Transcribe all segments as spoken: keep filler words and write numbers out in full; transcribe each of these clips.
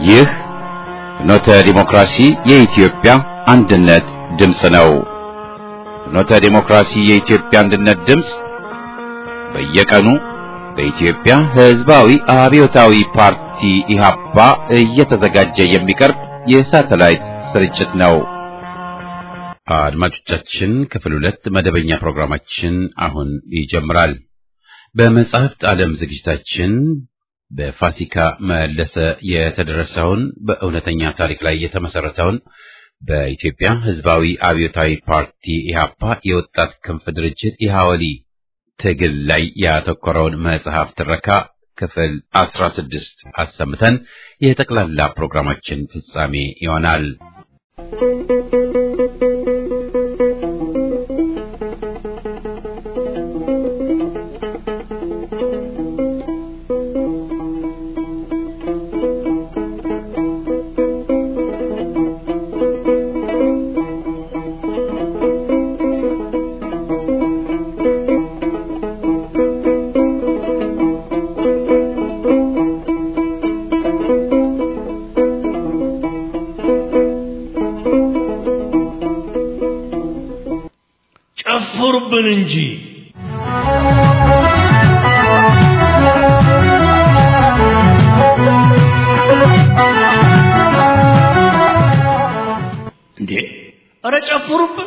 ይህ ፍኖተ ዲሞክራሲ የኢትዮጵያ አንድነት ድምፅ ነው። ፍኖተ ዲሞክራሲ የኢትዮጵያ አንድነት ድምፅ በየቀኑ በኢትዮጵያ ሕዝባዊ አብዮታዊ ፓርቲ ኢህአፓ እየተዘጋጀ የሚቀርብ የሳተላይት ስርጭት ነው። አድማጮቻችን ክፍል ሁለት መደበኛ ፕሮግራማችን አሁን ይጀምራል። በመጽሐፍት ዓለም ዝግጅታችን በፋሲካ መለሰ የተደረሰውን በእውነተኛ ታሪክ ላይ የተመሰረተውን በኢትዮጵያ ሕዝባዊ አብዮታዊ ፓርቲ ኢህአፓ የወጣት ክንፍ ድርጅት ኢሃወሊ ትግል ላይ ያተኮረውን መጽሐፍ ትረካ ክፍል አስራ ስድስት አሰምተን የጠቅላላ ፕሮግራማችን ፍጻሜ ይሆናል። ጨፍሩብን እንጂ እንዴ! አረ ጨፍሩብን!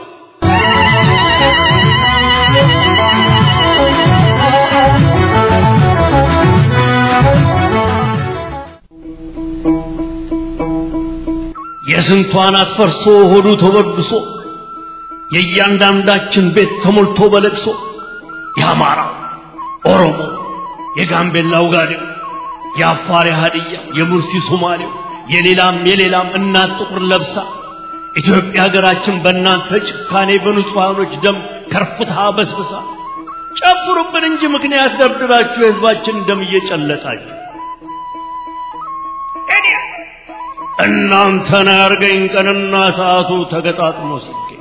የስንቷን አትፈርሶ ሆዱ ተወድሶ የእያንዳንዳችን ቤት ተሞልቶ በለቅሶ የአማራ ኦሮሞ የጋምቤላው ጋዴው የአፋር ሀዲያ የሙርሲ ሶማሌው የሌላም የሌላም እናት ጥቁር ለብሳ ኢትዮጵያ ሀገራችን በእናንተ ጭካኔ በንጹሃኖች ደም ከርፍታ በስብሳ ጨፍሩብን እንጂ ምክንያት ደርድራችሁ የህዝባችን ደም እየጨለጣችሁ እናንተን ያርገኝ ቀንና ሰዓቱ ተገጣጥሞ ሲገኝ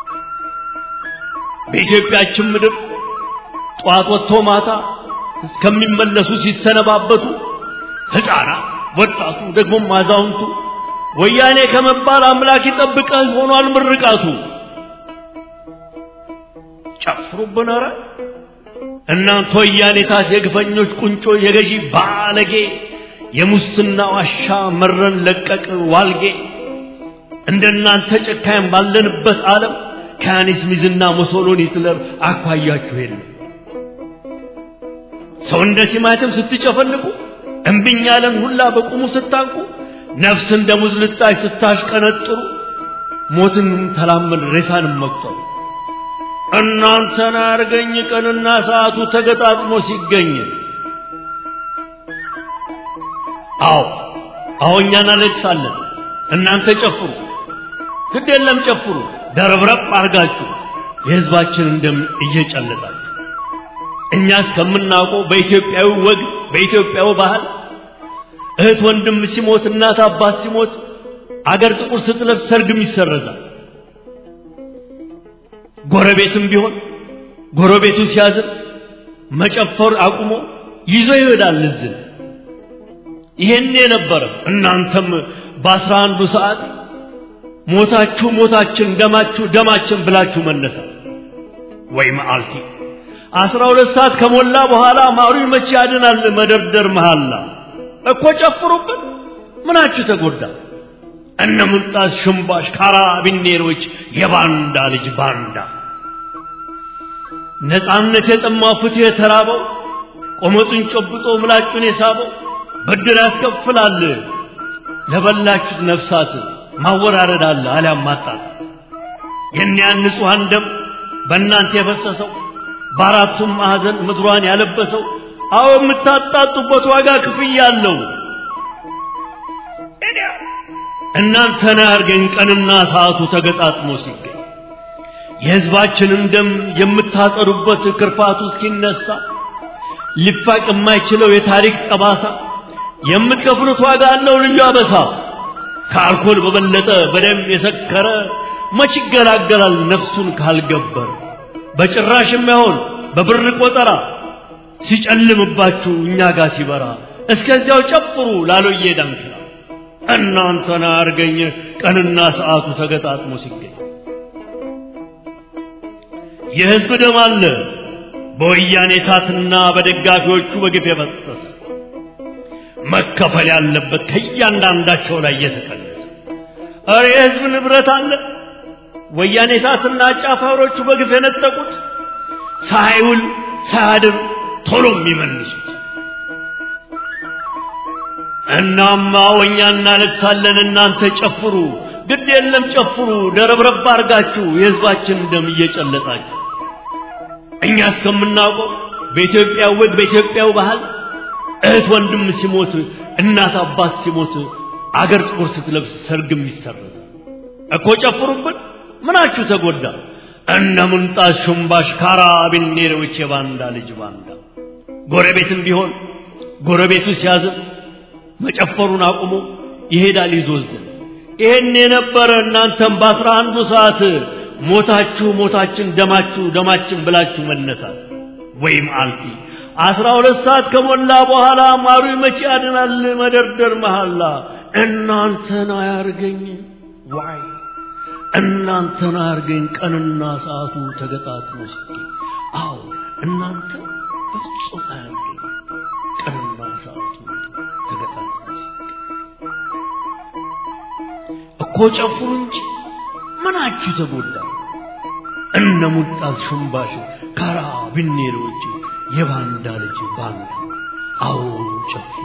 በኢትዮጵያችን ምድር ጧት ወጥቶ ማታ እስከሚመለሱ ሲሰነባበቱ ህፃናት ወጣቱ ደግሞ አዛውንቱ ወያኔ ከመባል አምላክ ይጠብቀህ ሆኗል ምርቃቱ። ጨፍሩብን! ኧረ እናንተ ወያኔታት የግፈኞች ቁንጮ የገዢ ባለጌ የሙስና ዋሻ መረን ለቀቅ ዋልጌ እንደናንተ ጨካኝ ባለንበት ዓለም ካኒስ ሚዝና ሙሶሎኒ ትለር አኳያችሁ የለም። ሰው እንደ ቲማቲም ስትጨፈልቁ እምብኛ ያለን ሁላ በቁሙ ስታንቁ ነፍስ እንደ ሙዝ ልጣጭ ስታሽቀነጥሩ ሞትን ተላመን ሬሳንም መቁጠሩ እናንተን አርገኝ ቀንና ሰዓቱ ተገጣጥሞ ሲገኝ አዎ አዎ እኛ እናለቅሳለን እናንተ ጨፍሩ ግድ የለም ጨፍሩ ደረብረብ አርጋችሁ የህዝባችንን ደም እየጨለጣችሁ እኛ እስከምናውቀው በኢትዮጵያዊ ወግ በኢትዮጵያዊ ባህል እህት ወንድም ሲሞት እናት አባት ሲሞት አገር ጥቁር ስትለብስ ሰርግም ይሰረዛል። ጎረቤትም ቢሆን ጎረቤቱ ሲያዝን መጨፈር አቁሞ ይዞ ይሄዳል እዝን። ይሄን የነበረ እናንተም በአስራ አንዱ ሰዓት ሞታችሁ ሞታችን ደማችሁ ደማችን ብላችሁ መነሳ ወይ መዓልቲ አስራ ሁለት ሰዓት ከሞላ በኋላ ማሩ መቼ ያድናል መደርደር መሐላ እኮ ጨፍሩብን ምናችሁ ተጎዳ እነ ሙንጣስ ሽምባሽ ካራቢኔሮች የባንዳ ልጅ ባንዳ ነፃነት የጠማው ፍትህ የተራበው ቆመጡን ጨብጦ ምላጩን የሳበው ብድር ያስከፍላል ለበላችሁት ነፍሳት ማወራረድ አለ አሊያም ማጣት የእኒያን ንጹሃን ደም በእናንተ የፈሰሰው በአራቱም ማዕዘን ምድሯን ያለበሰው አዎ የምታጣጡበት ዋጋ ክፍያ አለው። እናንተን ያርገኝ ቀንና ሰዓቱ ተገጣጥሞ ሲገኝ የህዝባችንን ደም የምታጠሩበት ክርፋቱ እስኪነሳ ሊፋቅ የማይችለው የታሪክ ጠባሳ የምትከፍሉት ዋጋ አለው ልዩ አበሳ። ከአልኮል በበለጠ በደም የሰከረ መች ይገላገላል ነፍሱን ካልገበረ በጭራሽ የማይሆን በብር ቆጠራ ሲጨልምባችሁ እኛ ጋር ሲበራ እስከዚያው ጨፍሩ ላሎዬ ዳንክራ እናንተን አርገኝ ቀንና ሰዓቱ ተገጣጥሞ ሲገኝ የህዝብ ደም አለ በወያኔ ታትና በደጋፊዎቹ በግፍ የፈሰሰ መከፈል ያለበት ከእያንዳንዳቸው ላይ የተቀነሰ አረ የህዝብ ንብረት አለ ወያኔ ታትና አጫፋሮቹ በግፍ የነጠቁት ሳይውል ሳያድር ቶሎ የሚመልሱት እናማ ወኛ እናለቅሳለን እናንተ ጨፍሩ ግድ የለም ጨፍሩ ደረብረብ አርጋችሁ የህዝባችን ደም እየጨለጣችሁ እኛ እስከምናውቀው በኢትዮጵያ ወግ በኢትዮጵያው ባህል እህት ወንድም ሲሞት እናት አባት ሲሞት አገር ጥቁር ስትለብስ ሰርግም ይሰረዝ እኮ ጨፍሩብን ምናችሁ ተጎዳ እነ ሙንጣስ ሹምባሽ ካራቢኔሮች የባንዳ ልጅ ባንዳ ጎረቤትም ቢሆን ጎረቤቱ ሲያዝን መጨፈሩን አቁሞ ይሄዳል ይዞዝን ይሄን የነበረ እናንተም በአስራ አንዱ ሰዓት ሞታችሁ ሞታችን ደማችሁ ደማችን ብላችሁ መነሳት ወይም አልፊ አስራ ሁለት ሰዓት ከሞላ በኋላ ማሩ መቼ ያድናል መደርደር መሐላ እናንተን አያርገኝ ዋይ እናንተን አያርገኝ ቀንና ሰዓቱ ተገጣጥሞ ሲገኝ አዎ እናንተ በፍጹም አያርገኝ ቀንና ሰዓቱ ተገጣጥሞ ሲገኝ እኮ ጨፍሩ እንጂ ምናችሁ ተጎዳ እነ ሙጣስ ሹምባሽ ካራቢኔሮች የባንዳ ልጅ ባንዳ አዎ ጨፍሩ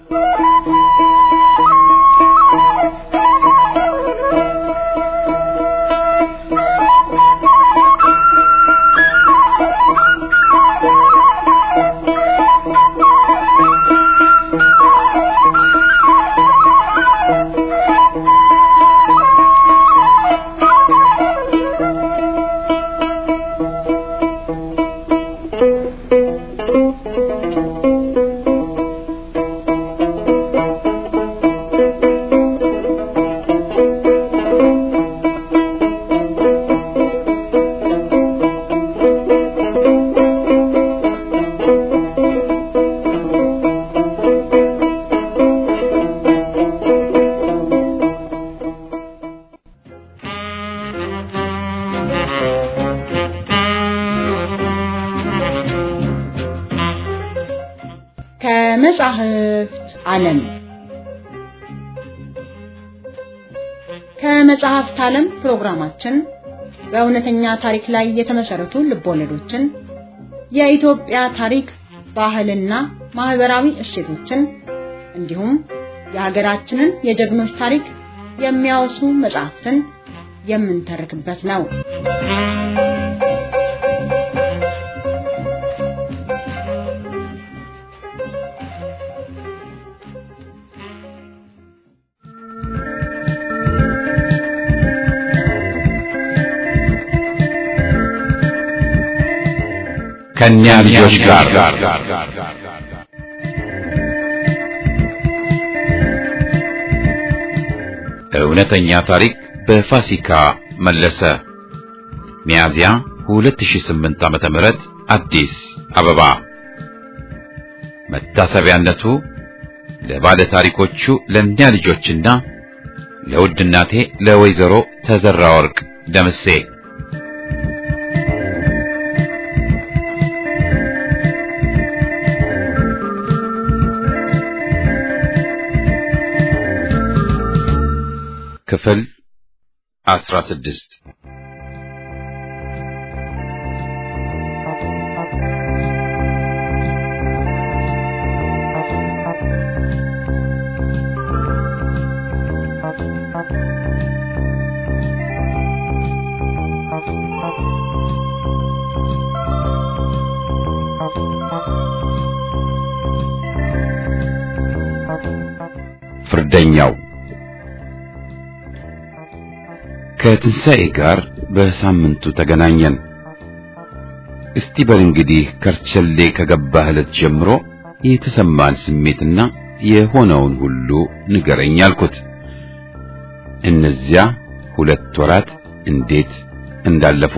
ከመጽሐፍት ዓለም ከመጽሐፍት ዓለም ፕሮግራማችን በእውነተኛ ታሪክ ላይ የተመሰረቱ ልቦለዶችን የኢትዮጵያ ታሪክ ባህልና ማህበራዊ እሴቶችን እንዲሁም የሀገራችንን የጀግኖች ታሪክ የሚያወሱ መጽሐፍትን የምንተርክበት ነው። ከኛ ልጆች ጋር እውነተኛ ታሪክ በፋሲካ መለሰ ሚያዝያ ሁለት ሺህ ስምንት ዓመተ ምህረት አዲስ አበባ። መታሰቢያነቱ ለባለ ታሪኮቹ ለኛ ልጆችና ለውድ እናቴ ለወይዘሮ ተዘራ ወርቅ ደምሴ። ክፍል አስራ ስድስት ፍርደኛው ከትንሣኤ ጋር በሳምንቱ ተገናኘን። እስቲ በል እንግዲህ ከርቸሌ ከገባህ ዕለት ጀምሮ የተሰማን ስሜትና የሆነውን ሁሉ ንገረኝ አልኩት። እነዚያ ሁለት ወራት እንዴት እንዳለፉ።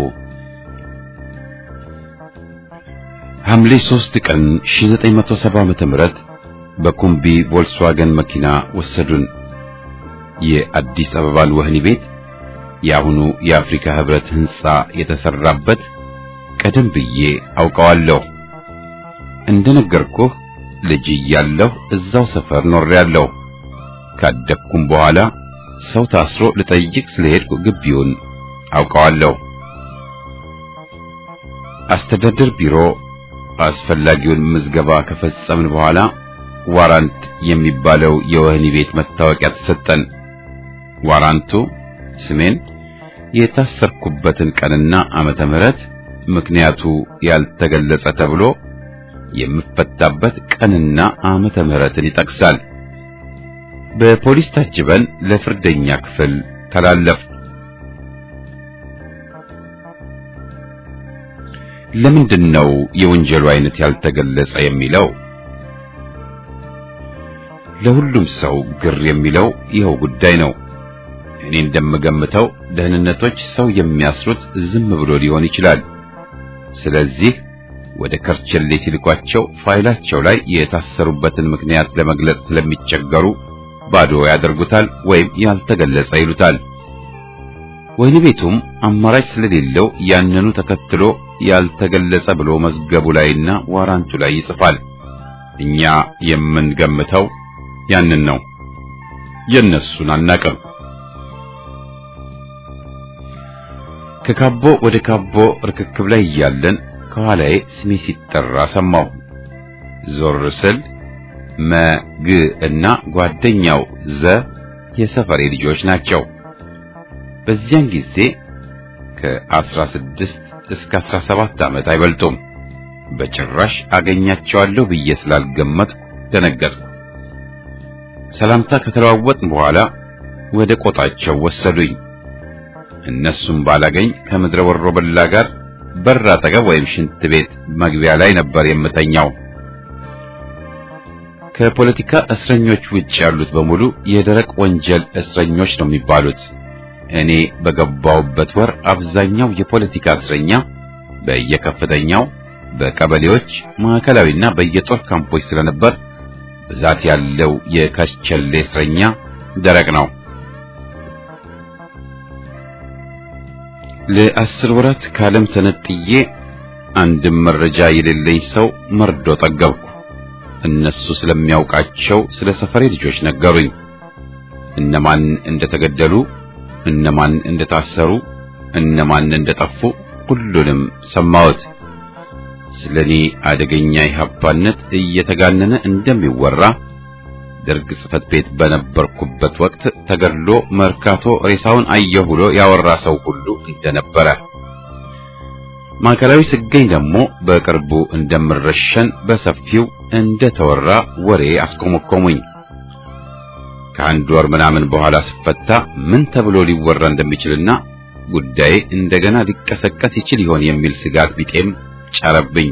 ሐምሌ ሦስት ቀን ሺህ ዘጠኝ መቶ ሰባ ዓመተ ምህረት በኩምቢ ቮልክስዋገን መኪና ወሰዱን። የአዲስ አበባን ወህኒ ቤት የአሁኑ የአፍሪካ ህብረት ህንጻ የተሰራበት ቀደም ብዬ አውቀዋለሁ። እንደነገርኩህ ልጅ እያለሁ እዛው ሰፈር ኖሬያለሁ። ካደኩም በኋላ ሰው ታስሮ ልጠይቅ ስለሄድኩ ግቢውን አውቀዋለሁ። አስተዳደር ቢሮ አስፈላጊውን ምዝገባ ከፈጸምን በኋላ ዋራንት የሚባለው የወህኒ ቤት መታወቂያ ተሰጠን። ዋራንቱ ስሜን፣ የታሰርኩበትን ቀንና ዓመተ ምህረት፣ ምክንያቱ ያልተገለጸ ተብሎ የምፈታበት ቀንና ዓመተ ምህረትን ይጠቅሳል። በፖሊስ ታጅበን ለፍርደኛ ክፍል ተላለፍ። ለምንድነው የወንጀሉ አይነት ያልተገለጸ የሚለው? ለሁሉም ሰው ግር የሚለው ይኸው ጉዳይ ነው። እኔ እንደምገምተው ደህንነቶች ሰው የሚያስሩት ዝም ብሎ ሊሆን ይችላል። ስለዚህ ወደ ከርቸሌ ሲልኳቸው ፋይላቸው ላይ የታሰሩበትን ምክንያት ለመግለጽ ስለሚቸገሩ ባዶ ያደርጉታል ወይም ያልተገለጸ ይሉታል። ወህኒ ቤቱም አማራጭ ስለሌለው ያንኑ ተከትሎ ያልተገለጸ ብሎ መዝገቡ ላይና ዋራንቱ ላይ ይጽፋል። እኛ የምንገምተው ያንን ነው። የነሱን አናቅም። ከካቦ ወደ ካቦ ርክክብ ላይ እያለን ከኋላዬ ስሜ ሲጠራ ሰማሁ። ዞር ስል መግ እና ጓደኛው ዘ የሰፈሬ ልጆች ናቸው። በዚያን ጊዜ ከአስራ ስድስት እስከ አስራ ሰባት ዓመት አይበልጡም። በጭራሽ አገኛቸዋለሁ ብዬ ስላልገመትኩ ደነገጥኩ። ሰላምታ ከተለዋወጥን በኋላ ወደ ቆጣቸው ወሰዱኝ። እነሱም ባላገኝ ከምድረ ወሮበላ ጋር በር አጠገብ ወይም ሽንት ቤት መግቢያ ላይ ነበር የምተኛው። ከፖለቲካ እስረኞች ውጭ ያሉት በሙሉ የደረቅ ወንጀል እስረኞች ነው የሚባሉት። እኔ በገባውበት ወር አብዛኛው የፖለቲካ እስረኛ በየከፍተኛው በቀበሌዎች ማዕከላዊና በየጦር ካምፖች ስለነበር ብዛት ያለው የከርቸሌ እስረኛ ደረቅ ነው። ለአስር ወራት ካለም ተነጥዬ አንድም መረጃ የሌለኝ ሰው መርዶ ጠገብኩ። እነሱ ስለሚያውቃቸው ስለ ሰፈሬ ልጆች ነገሩኝ። እነማን እንደተገደሉ፣ እነማን እንደታሰሩ፣ እነማን እንደጠፉ ሁሉንም ሰማሁት። ስለኔ አደገኛ ኢህአፓነት እየተጋነነ እንደሚወራ ደርግ ጽፈት ቤት በነበርኩበት ወቅት ተገድሎ መርካቶ ሬሳውን አየሁ ብሎ ያወራ ሰው ሁሉ እንደነበረ፣ ማዕከላዊ ስገኝ ደግሞ በቅርቡ እንደምረሸን በሰፊው እንደተወራ ወሬ አስቆመቆሙኝ። ከአንድ ወር ምናምን በኋላ ስፈታ ምን ተብሎ ሊወራ እንደሚችልና ጉዳዬ እንደገና ሊቀሰቀስ ይችል ይሆን የሚል ስጋት ቢጤም ጫረብኝ።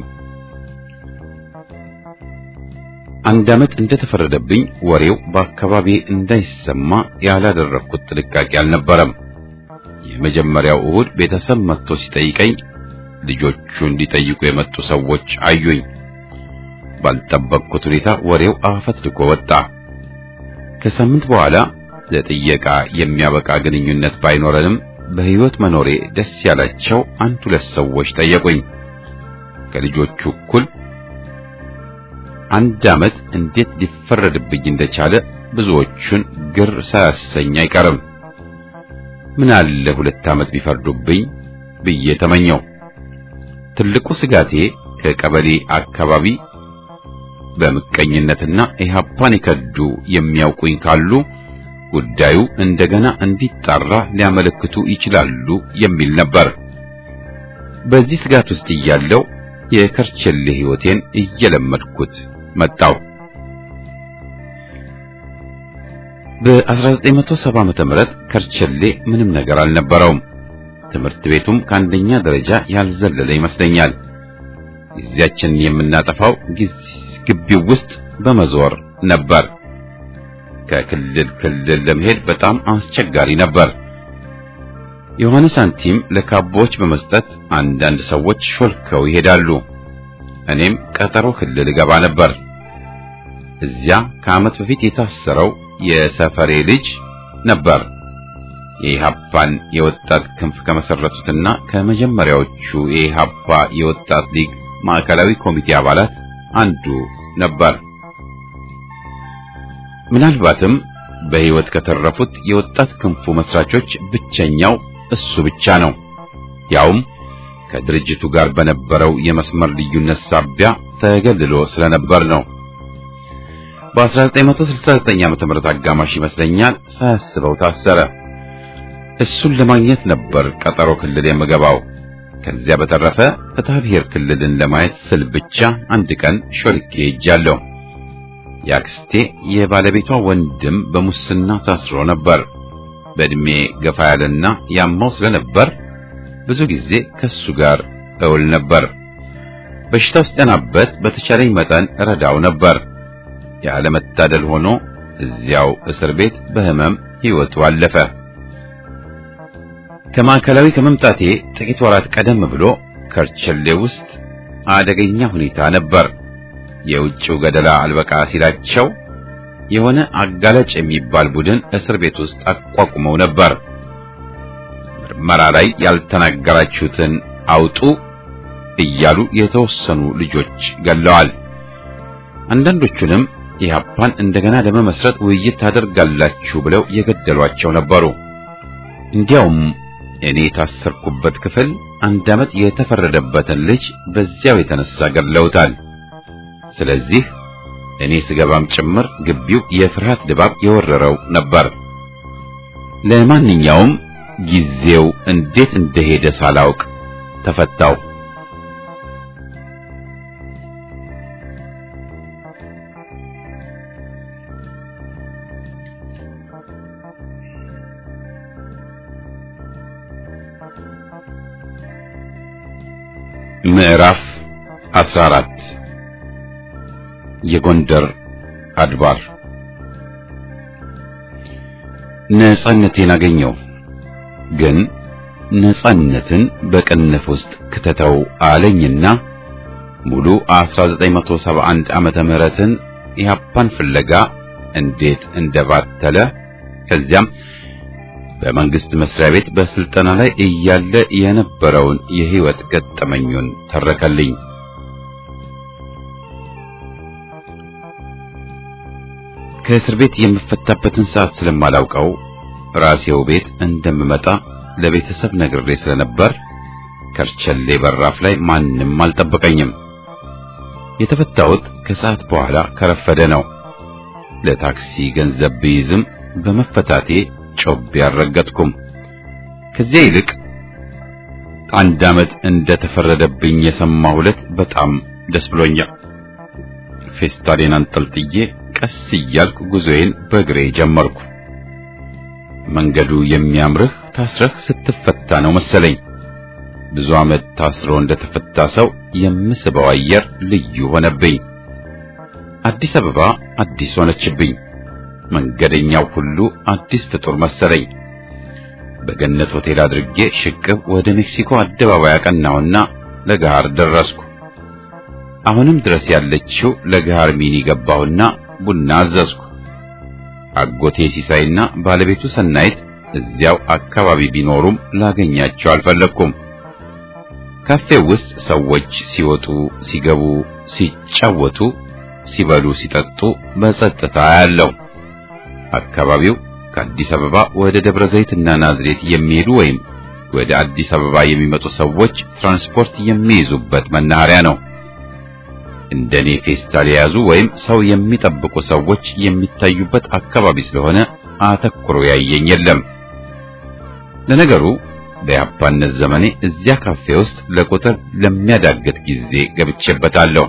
አንድ ዓመት እንደተፈረደብኝ ወሬው በአካባቢ እንዳይሰማ ያላደረኩት ጥንቃቄ አልነበረም። የመጀመሪያው እሁድ ቤተሰብ መጥቶ ሲጠይቀኝ ልጆቹ እንዲጠይቁ የመጡ ሰዎች አዩኝ። ባልጠበቅኩት ሁኔታ ወሬው አፈትልኮ ወጣ። ከሳምንት በኋላ ለጥየቃ የሚያበቃ ግንኙነት ባይኖረንም በህይወት መኖሬ ደስ ያላቸው አንድ ሁለት ሰዎች ጠየቁኝ። ከልጆቹ እኩል አንድ ዓመት እንዴት ሊፈረድብኝ እንደቻለ ብዙዎቹን ግር ሳያሰኝ አይቀርም። ምን አለ ሁለት ዓመት ቢፈርዱብኝ ብዬ ተመኘው። ትልቁ ስጋቴ ከቀበሌ አካባቢ በመቀኝነትና ኢህአፓን ይከዱ የሚያውቁኝ ካሉ ጉዳዩ እንደገና እንዲጣራ ሊያመለክቱ ይችላሉ የሚል ነበር። በዚህ ስጋት ውስጥ እያለው የከርቸሌ ህይወቴን እየለመድኩት መጣው። በ1970 ዓመተ ምህረት ከርቸሌ ምንም ነገር አልነበረውም። ትምህርት ቤቱም ከአንደኛ ደረጃ ያልዘለለ ይመስለኛል። ጊዜያችን የምናጠፋው ግቢው ውስጥ በመዞር ነበር። ከክልል ክልል ለመሄድ በጣም አስቸጋሪ ነበር። የሆነ ሳንቲም ለካቦች በመስጠት አንዳንድ ሰዎች ሾልከው ይሄዳሉ። እኔም ቀጠሮ ክልል ገባ ነበር። እዚያ ከዓመት በፊት የታሰረው የሰፈሬ ልጅ ነበር። የኢሃፓን የወጣት ክንፍ ከመሰረቱትና ከመጀመሪያዎቹ የኢሃፓ የወጣት ሊግ ማዕከላዊ ኮሚቴ አባላት አንዱ ነበር። ምናልባትም በህይወት ከተረፉት የወጣት ክንፉ መስራቾች ብቸኛው እሱ ብቻ ነው። ያውም ከድርጅቱ ጋር በነበረው የመስመር ልዩነት ሳቢያ ተገልሎ ስለነበር ነው። በ1969 ዓመተ ምህረት አጋማሽ ይመስለኛል ሳያስበው ታሰረ። እሱን ለማግኘት ነበር ቀጠሮ ክልል የምገባው። ከዚያ በተረፈ ፍትሐ ብሔር ክልልን ለማየት ስል ብቻ አንድ ቀን ሾልኬ ሄጃለሁ። ያክስቴ የባለቤቷ ወንድም በሙስና ታስሮ ነበር። በእድሜ ገፋ ያለና ያማው ስለነበር ብዙ ጊዜ ከሱ ጋር እውል ነበር። በሽታው ሲጠናበት በተቻለኝ መጠን እረዳው ነበር። ያለ መታደል ሆኖ እዚያው እስር ቤት በህመም ህይወቱ አለፈ። ከማዕከላዊ ከመምጣቴ ጥቂት ወራት ቀደም ብሎ ከርቸሌ ውስጥ አደገኛ ሁኔታ ነበር። የውጭው ገደላ አልበቃ ሲላቸው የሆነ አጋላጭ የሚባል ቡድን እስር ቤት ውስጥ አቋቁመው ነበር። ምርመራ ላይ ያልተናገራችሁትን አውጡ እያሉ የተወሰኑ ልጆች ገለዋል። አንዳንዶቹንም ኢህአፓን እንደገና ለመመስረት ውይይት ታደርጋላችሁ ብለው የገደሏቸው ነበሩ። እንዲያውም እኔ ታሰርኩበት ክፍል አንድ ዓመት የተፈረደበትን ልጅ በዚያው የተነሳ ገድለውታል። ስለዚህ እኔ ስገባም ጭምር ግቢው የፍርሃት ድባብ የወረረው ነበር። ለማንኛውም ጊዜው እንዴት እንደሄደ ሳላውቅ ተፈታው። ምዕራፍ አስራ አራት የጎንደር አድባር። ነጻነቴን አገኘው። ግን ነጻነትን በቅንፍ ውስጥ ክተተው አለኝና ሙሉ አስራ ዘጠኝ መቶ ሰባ አንድ ዓመተ ምህረትን ኢህአፓን ፍለጋ እንዴት እንደባተለ ከዚያም በመንግስት መስሪያ ቤት በስልጠና ላይ እያለ የነበረውን የህይወት ገጠመኙን ተረከልኝ። ከእስር ቤት የምፈታበትን ሰዓት ስለማላውቀው ራሴው ቤት እንደምመጣ ለቤተሰብ ነግሬ ስለነበር ከርቸሌ በራፍ ላይ ማንም አልጠበቀኝም። የተፈታሁት ከሰዓት በኋላ ከረፈደ ነው። ለታክሲ ገንዘብ ብይዝም በመፈታቴ ጮቤ አልረገጥኩም። ከዚያ ይልቅ አንድ ዓመት እንደተፈረደብኝ የሰማሁ ዕለት በጣም ደስ ብሎኛል። ፌስታሌን አንጠልጥዬ ቀስ እያልኩ ጉዞዬን በእግሬ ጀመርኩ። መንገዱ የሚያምርህ ታስረህ ስትፈታ ነው መሰለኝ። ብዙ ዓመት ታስሮ እንደተፈታ ሰው የምስበው አየር ልዩ ሆነብኝ። አዲስ አበባ አዲስ ሆነችብኝ። መንገደኛው ሁሉ አዲስ ፍጡር መሰለኝ። በገነት ሆቴል አድርጌ ሽቅብ ወደ ሜክሲኮ አደባባይ አቀናውና ለጋር ደረስኩ። አሁንም ድረስ ያለችው ለጋር ሚኒ ገባሁና ቡና አዘዝኩ። አጎቴ ሲሳይና ባለቤቱ ሰናይት እዚያው አካባቢ ቢኖሩም ላገኛቸው አልፈለኩም። ካፌው ውስጥ ሰዎች ሲወጡ ሲገቡ፣ ሲጫወቱ፣ ሲበሉ፣ ሲጠጡ በጸጥታ ያለው። አካባቢው ከአዲስ አበባ ወደ ደብረ ዘይትና ናዝሬት የሚሄዱ ወይም ወደ አዲስ አበባ የሚመጡ ሰዎች ትራንስፖርት የሚይዙበት መናኸሪያ ነው። እንደኔ ፌስታል የያዙ ወይም ሰው የሚጠብቁ ሰዎች የሚታዩበት አካባቢ ስለሆነ አተኩሮ ያየኝ የለም። ለነገሩ በያፓነት ዘመኔ እዚያ ካፌ ውስጥ ለቁጥር ለሚያዳግት ጊዜ ገብቼበታለሁ።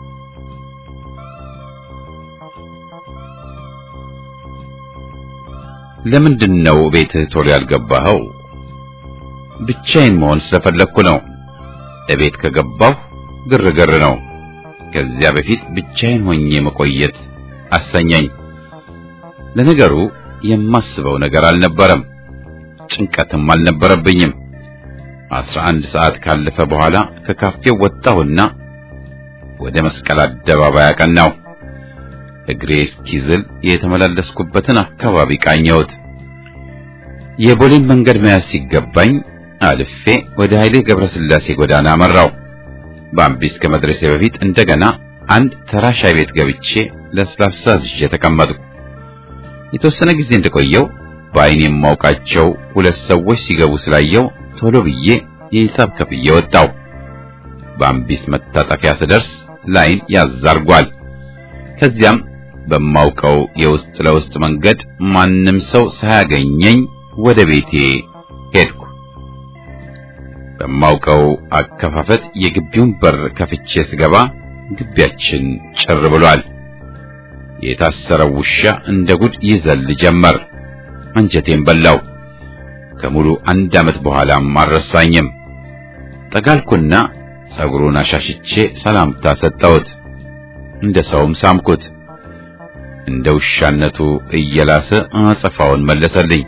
ለምንድነው ቤትህ ቶሎ ያልገባኸው? ብቻዬን መሆን ስለፈለኩ ነው። እቤት ከገባሁ ግርግር ነው። ከዚያ በፊት ብቻዬን ሆኜ መቆየት አሰኘኝ። ለነገሩ የማስበው ነገር አልነበረም፣ ጭንቀትም አልነበረብኝም። አስራ አንድ ሰዓት ካለፈ በኋላ ከካፌው ወጣሁና ወደ መስቀል አደባባይ አቀናሁ። እግሬ እስኪዝል የተመላለስኩበትን አካባቢ ቃኘሁት። የቦሌን መንገድ መያዝ ሲገባኝ አልፌ ወደ ኃይሌ ገብረስላሴ ጎዳና አመራው። በአምቢስ ከመድረሴ በፊት እንደገና አንድ ተራ ሻይ ቤት ገብቼ ለስላሳ ይዤ ተቀመጥኩ። የተወሰነ ጊዜ እንደቆየው በአይኔ የማውቃቸው ሁለት ሰዎች ሲገቡ ስላየው ቶሎ ብዬ የሂሳብ ከፍዬ ወጣው። በአምቢስ መታጠፊያ ስደርስ ላይን ያዛርጓል። ከዚያም በማውቀው የውስጥ ለውስጥ መንገድ ማንም ሰው ሳያገኘኝ ወደ ቤቴ ሄድኩ። በማውቀው አከፋፈት የግቢውን በር ከፍቼ ስገባ ግቢያችን ጭር ብሏል። የታሰረው ውሻ እንደ ጉድ ይዘል ጀመር። አንጀቴን በላው። ከሙሉ አንድ ዓመት በኋላም አልረሳኝም። ጠጋልኩና ጸጉሩን አሻሽቼ ሰላምታ ሰጠሁት። እንደ ሰውም ሳምኩት። እንደ ውሻነቱ እየላሰ አጸፋውን መለሰልኝ።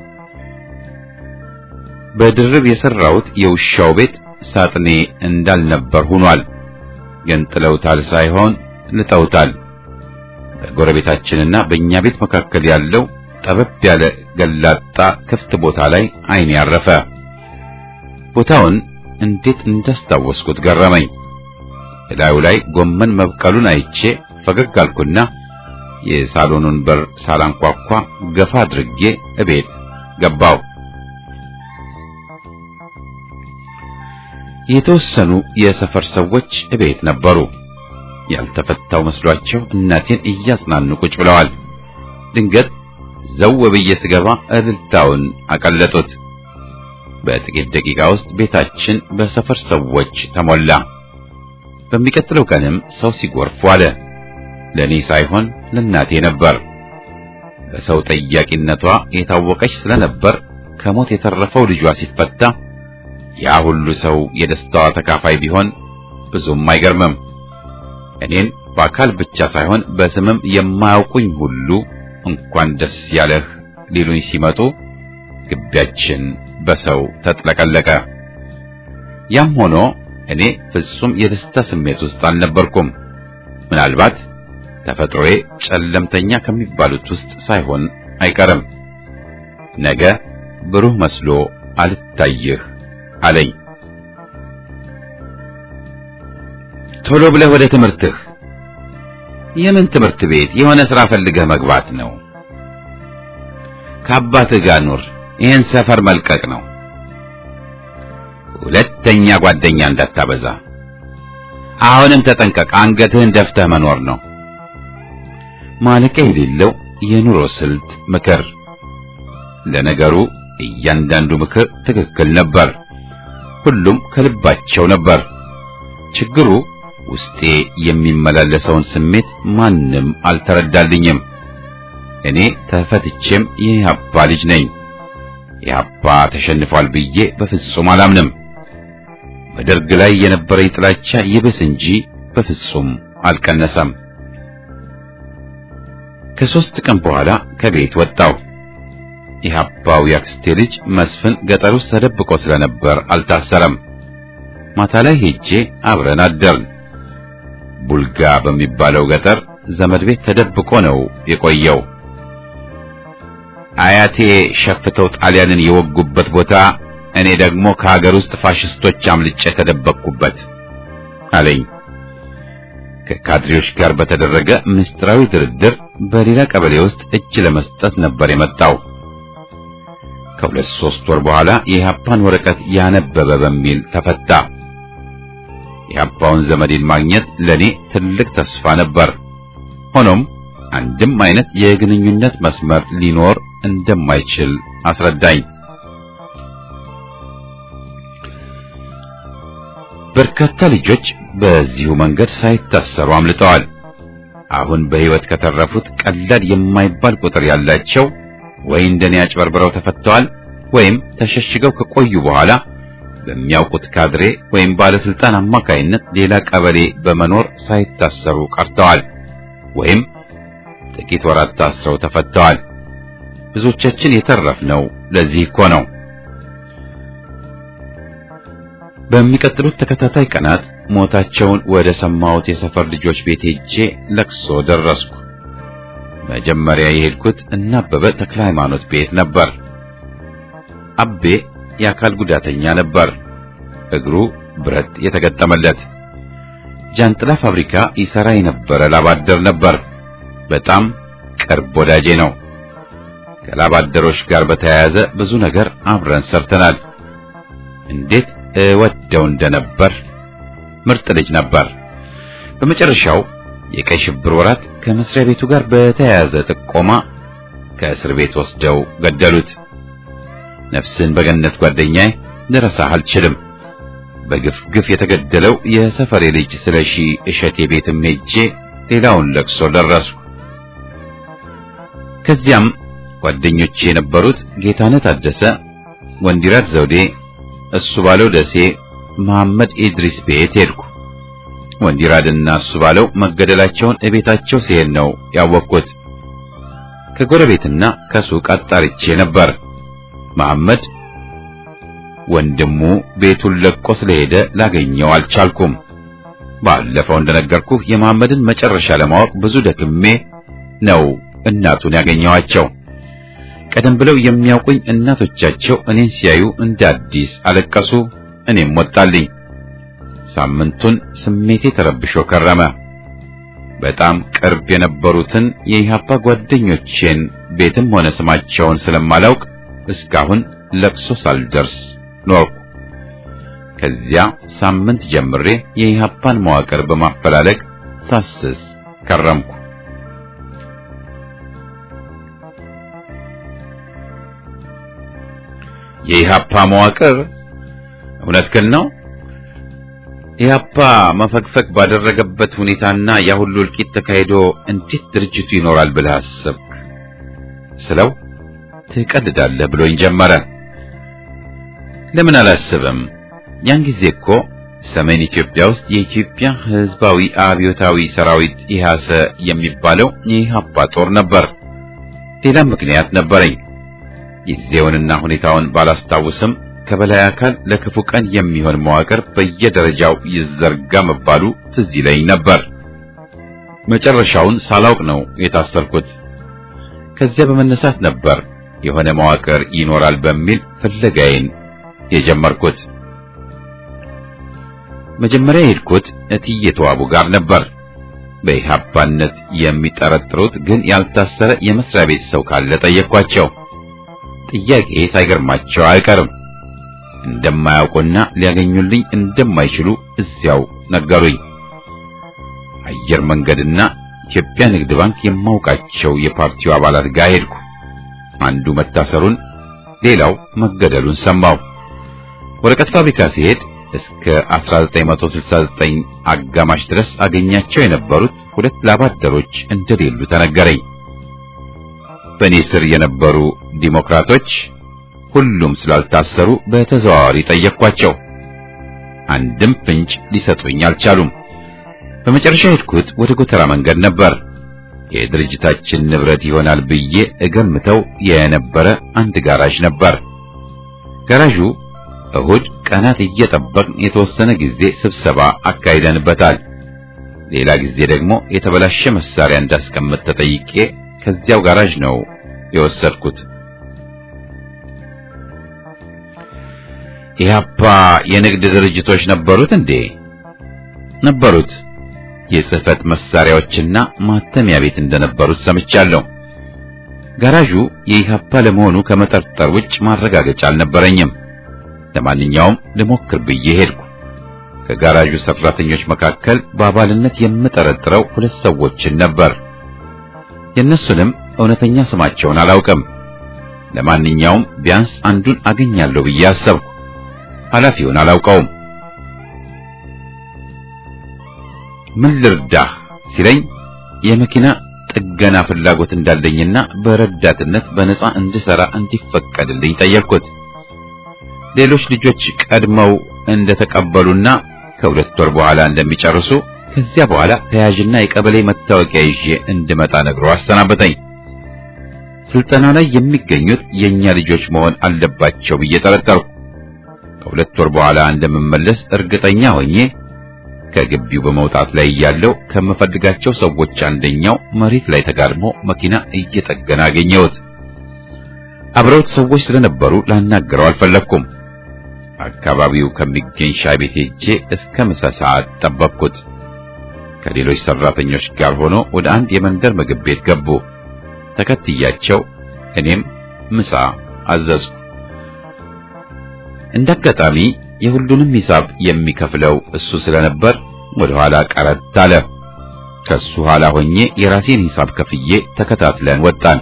በድርብ የሰራሁት የውሻው ቤት ሳጥኔ እንዳልነበር ሆኗል። ገንጥለውታል ሳይሆን ልጠውታል። በጎረቤታችንና በእኛ ቤት መካከል ያለው ጠበብ ያለ ገላጣ ክፍት ቦታ ላይ አይኔ ያረፈ። ቦታውን እንዴት እንዳስታወስኩት ገረመኝ። እላዩ ላይ ጎመን መብቀሉን አይቼ ፈገግ አልኩና የሳሎኑን በር ሳላንኳኳ ገፋ አድርጌ እቤት ገባው። የተወሰኑ የሰፈር ሰዎች እቤት ነበሩ። ያልተፈታው መስሏቸው እናቴን እያጽናኑ ቁጭ ብለዋል። ድንገት ዘው ብዬ ስገባ እልልታውን አቀለጡት። በጥቂት ደቂቃ ውስጥ ቤታችን በሰፈር ሰዎች ተሞላ። በሚቀጥለው ቀንም ሰው ሲጎርፍ ዋለ። ለኔ ሳይሆን ለእናቴ ነበር። በሰው ጠያቂነቷ የታወቀች ስለነበር ከሞት የተረፈው ልጇ ሲፈታ ያ ሁሉ ሰው የደስታዋ ተካፋይ ቢሆን ብዙም አይገርምም። እኔን በአካል ብቻ ሳይሆን በስምም የማያውቁኝ ሁሉ እንኳን ደስ ያለህ ሊሉኝ ሲመጡ ግቢያችን በሰው ተጥለቀለቀ። ያም ሆኖ እኔ ፍጹም የደስታ ስሜት ውስጥ አልነበርኩም። ምናልባት ተፈጥሮዬ ጨለምተኛ ከሚባሉት ውስጥ ሳይሆን አይቀርም። ነገ ብሩህ መስሎ አልታይህ አለኝ። ቶሎ ብለህ ወደ ትምህርትህ። የምን ትምህርት ቤት? የሆነ ሥራ ፈልገህ መግባት ነው። ከአባትህ ጋር ኑር። ይህን ሰፈር መልቀቅ ነው። ሁለተኛ ጓደኛ እንዳታበዛ። አሁንም ተጠንቀቅ። አንገትህን ደፍተህ መኖር ነው። ማለቂያ የሌለው የኑሮ ስልት ምክር። ለነገሩ እያንዳንዱ ምክር ትክክል ነበር። ሁሉም ከልባቸው ነበር። ችግሩ ውስጤ የሚመላለሰውን ስሜት ማንም አልተረዳልኝም። እኔ ተፈትቼም የኢህአፓ ልጅ ነኝ። ኢህአፓ ተሸንፏል ብዬ በፍጹም አላምንም። በደርግ ላይ የነበረኝ ጥላቻ ይብስ እንጂ በፍጹም አልቀነሰም። ከሶስት ቀን በኋላ ከቤት ወጣው። ኢህአፓው ያክስቴ ልጅ መስፍን ገጠር ውስጥ ተደብቆ ስለነበር አልታሰረም። ማታ ላይ ሄጄ አብረን አደርን። ቡልጋ በሚባለው ገጠር ዘመድ ቤት ተደብቆ ነው የቆየው። አያቴ ሸፍተው ጣሊያንን የወጉበት ቦታ፣ እኔ ደግሞ ከሀገር ውስጥ ፋሽስቶች አምልጬ ተደበቅኩበት አለኝ። ከካድሬዎች ጋር በተደረገ ምስጢራዊ ድርድር በሌላ ቀበሌ ውስጥ እጅ ለመስጠት ነበር የመጣው። ከሁለት ሶስት ወር በኋላ የኢህአፓን ወረቀት ያነበበ በሚል ተፈታ። የኢህአፓውን ዘመዴን ማግኘት ለኔ ትልቅ ተስፋ ነበር። ሆኖም አንድም አይነት የግንኙነት መስመር ሊኖር እንደማይችል አስረዳኝ። በርካታ ልጆች በዚሁ መንገድ ሳይታሰሩ አምልጠዋል። አሁን በህይወት ከተረፉት ቀላል የማይባል ቁጥር ያላቸው ወይ እንደኔ አጭበርብረው ተፈተዋል ወይም ተሸሽገው ከቆዩ በኋላ በሚያውቁት ካድሬ ወይም ባለስልጣን አማካይነት ሌላ ቀበሌ በመኖር ሳይታሰሩ ቀርተዋል ወይም ጥቂት ወራት ታስረው ተፈተዋል። ብዙዎቻችን የተረፍነው ለዚህ እኮ ነው። በሚቀጥሉት ተከታታይ ቀናት ሞታቸውን ወደ ሰማሁት የሰፈር ልጆች ቤት ሄጄ ለቅሶ ደረስኩ። መጀመሪያ የሄድኩት እና አበበ ተክለ ሃይማኖት ቤት ነበር። አቤ የአካል ጉዳተኛ ነበር። እግሩ ብረት የተገጠመለት ጃንጥላ ፋብሪካ ይሰራ የነበረ ላባደር ነበር። በጣም ቅርብ ወዳጄ ነው። ከላባደሮች ጋር በተያያዘ ብዙ ነገር አብረን ሰርተናል። እንዴት እወደው እንደነበር! ምርጥ ልጅ ነበር። በመጨረሻው የቀይ ሽብር ወራት ከመስሪያ ቤቱ ጋር በተያያዘ ጥቆማ ከእስር ቤት ወስደው ገደሉት። ነፍስን በገነት ጓደኛዬ ልረሳህ አልችልም። በግፍ ግፍ የተገደለው የሰፈሬ ልጅ ስለሺ እሸቴ ቤትም ሄጄ ሌላውን ለቅሶ ደረሱ። ከዚያም ጓደኞቼ የነበሩት ጌታነት አደሰ፣ ወንዲራት ዘውዴ፣ እሱ ባለው ደሴ፣ መሐመድ ኢድሪስ ቤት ሄድኩ። ወንዲራድና እሱ ባለው መገደላቸውን እቤታቸው ሲሄድ ነው ያወቅኩት። ከጎረቤትና ከሱቅ አጣርቼ ነበር። መሐመድ ወንድሙ ቤቱን ለቆ ስለሄደ ላገኘው አልቻልኩም። ባለፈው እንደነገርኩህ የመሐመድን መጨረሻ ለማወቅ ብዙ ደክሜ ነው እናቱን ያገኘዋቸው። ቀደም ብለው የሚያውቁኝ እናቶቻቸው እኔን ሲያዩ እንደ አዲስ አለቀሱ። እኔም ወጣልኝ። ሳምንቱን ስሜቴ ተረብሾ ከረመ። በጣም ቅርብ የነበሩትን የኢህአፓ ጓደኞቼን ቤትም ሆነ ስማቸውን ስለማላውቅ እስካሁን ለቅሶ ሳልደርስ ኖርኩ። ከዚያ ሳምንት ጀምሬ የኢህአፓን መዋቅር በማፈላለግ ሳስስ ከረምኩ። የኢህአፓ መዋቅር እውነትህን ነው? ኢህአፓ መፈግፈግ ባደረገበት ሁኔታና ያ ሁሉ እልቂት ተካሂዶ እንዴት ድርጅቱ ይኖራል ብለህ አሰብክ ስለው ትቀልዳለህ ብሎኝ ጀመረ። ለምን አላስብም? ያን ጊዜ እኮ ሰሜን ኢትዮጵያ ውስጥ የኢትዮጵያ ሕዝባዊ አብዮታዊ ሰራዊት ኢህአሰ የሚባለው የኢህአፓ ጦር ነበር። ሌላ ምክንያት ነበረኝ። ጊዜውንና ሁኔታውን ባላስታውስም ከበላይ አካል ለክፉ ቀን የሚሆን መዋቅር በየደረጃው ይዘርጋ መባሉ ትዝ ይለኝ ነበር። መጨረሻውን ሳላውቅ ነው የታሰርኩት። ከዚያ በመነሳት ነበር የሆነ መዋቅር ይኖራል በሚል ፍለጋዬን የጀመርኩት። መጀመሪያ የሄድኩት እትዬ ተዋቡ ጋር ነበር። በኢህአፓነት የሚጠረጥሩት ግን ያልታሰረ የመስሪያ ቤት ሰው ካለ ጠየቅኳቸው። ጥያቄ ሳይገርማቸው አይቀርም። እንደማያውቁና ሊያገኙልኝ እንደማይችሉ እዚያው ነገሩኝ። አየር መንገድና ኢትዮጵያ ንግድ ባንክ የማውቃቸው የፓርቲው አባላት ጋር ሄድኩ። አንዱ መታሰሩን፣ ሌላው መገደሉን ሰማሁ። ወረቀት ፋብሪካ ሲሄድ እስከ አስራ ዘጠኝ መቶ ስልሳ ዘጠኝ አጋማሽ ድረስ አገኛቸው የነበሩት ሁለት ላባደሮች እንደሌሉ ተነገረኝ። በኔ ስር የነበሩ ዲሞክራቶች ሁሉም ስላልታሰሩ በተዘዋዋሪ ጠየቅኳቸው። አንድም ፍንጭ ሊሰጡኝ አልቻሉም። በመጨረሻ ሄድኩት ወደ ጎተራ መንገድ ነበር። የድርጅታችን ንብረት ይሆናል ብዬ እገምተው የነበረ አንድ ጋራዥ ነበር። ጋራዡ እሁድ ቀናት እየጠበቅን የተወሰነ ጊዜ ስብሰባ አካሂደንበታል። ሌላ ጊዜ ደግሞ የተበላሸ መሳሪያ እንዳስቀምጥ ተጠይቄ ከዚያው ጋራዥ ነው የወሰድኩት። ኢህአፓ የንግድ ድርጅቶች ነበሩት እንዴ? ነበሩት። የጽህፈት መሳሪያዎችና ማተሚያ ቤት እንደነበሩት ሰምቻለሁ። ጋራዡ የኢህአፓ ለመሆኑ ከመጠርጠር ውጭ ማረጋገጫ አልነበረኝም። ለማንኛውም ልሞክር ብዬ ሄድኩ። ከጋራዡ ሰራተኞች መካከል በአባልነት የምጠረጥረው ሁለት ሰዎችን ነበር። የነሱንም እውነተኛ ስማቸውን አላውቅም። ለማንኛውም ቢያንስ አንዱን አገኛለሁ ብዬ አሰብኩ። ኃላፊውን አላውቀውም። ምን ልርዳህ ሲለኝ የመኪና ጥገና ፍላጎት እንዳለኝና በረዳትነት በነፃ እንድሰራ እንዲፈቀድልኝ ጠየቅኩት። ሌሎች ልጆች ቀድመው እንደተቀበሉና ከሁለት ወር በኋላ እንደሚጨርሱ ከዚያ በኋላ ተያዥና የቀበሌ መታወቂያ ይዤ እንድመጣ ነግሮ አሰናበተኝ። ስልጠና ላይ የሚገኙት የኛ ልጆች መሆን አለባቸው ብዬ ጠረጠርኩ። ከሁለት ወር በኋላ እንደምመለስ እርግጠኛ ሆኜ ከግቢው በመውጣት ላይ ያለው ከመፈልጋቸው ሰዎች አንደኛው መሬት ላይ ተጋድሞ መኪና እየጠገነ አገኘሁት። አብረውት ሰዎች ስለነበሩ ላናገረው አልፈለኩም። አካባቢው ከሚገኝ ሻይ ቤት ሄጄ እስከ ምሳ ሰዓት ጠበቅኩት። ከሌሎች ሰራተኞች ጋር ሆኖ ወደ አንድ የመንደር ምግብ ቤት ገቡ። ተከትያቸው እኔም ምሳ አዘዝኩ። እንዳጋጣሚ የሁሉንም ሂሳብ የሚከፍለው እሱ ስለነበር ወደ ኋላ ቀረት አለ። ከሱ ኋላ ሆኜ የራሴን ሂሳብ ከፍዬ ተከታትለን ወጣን።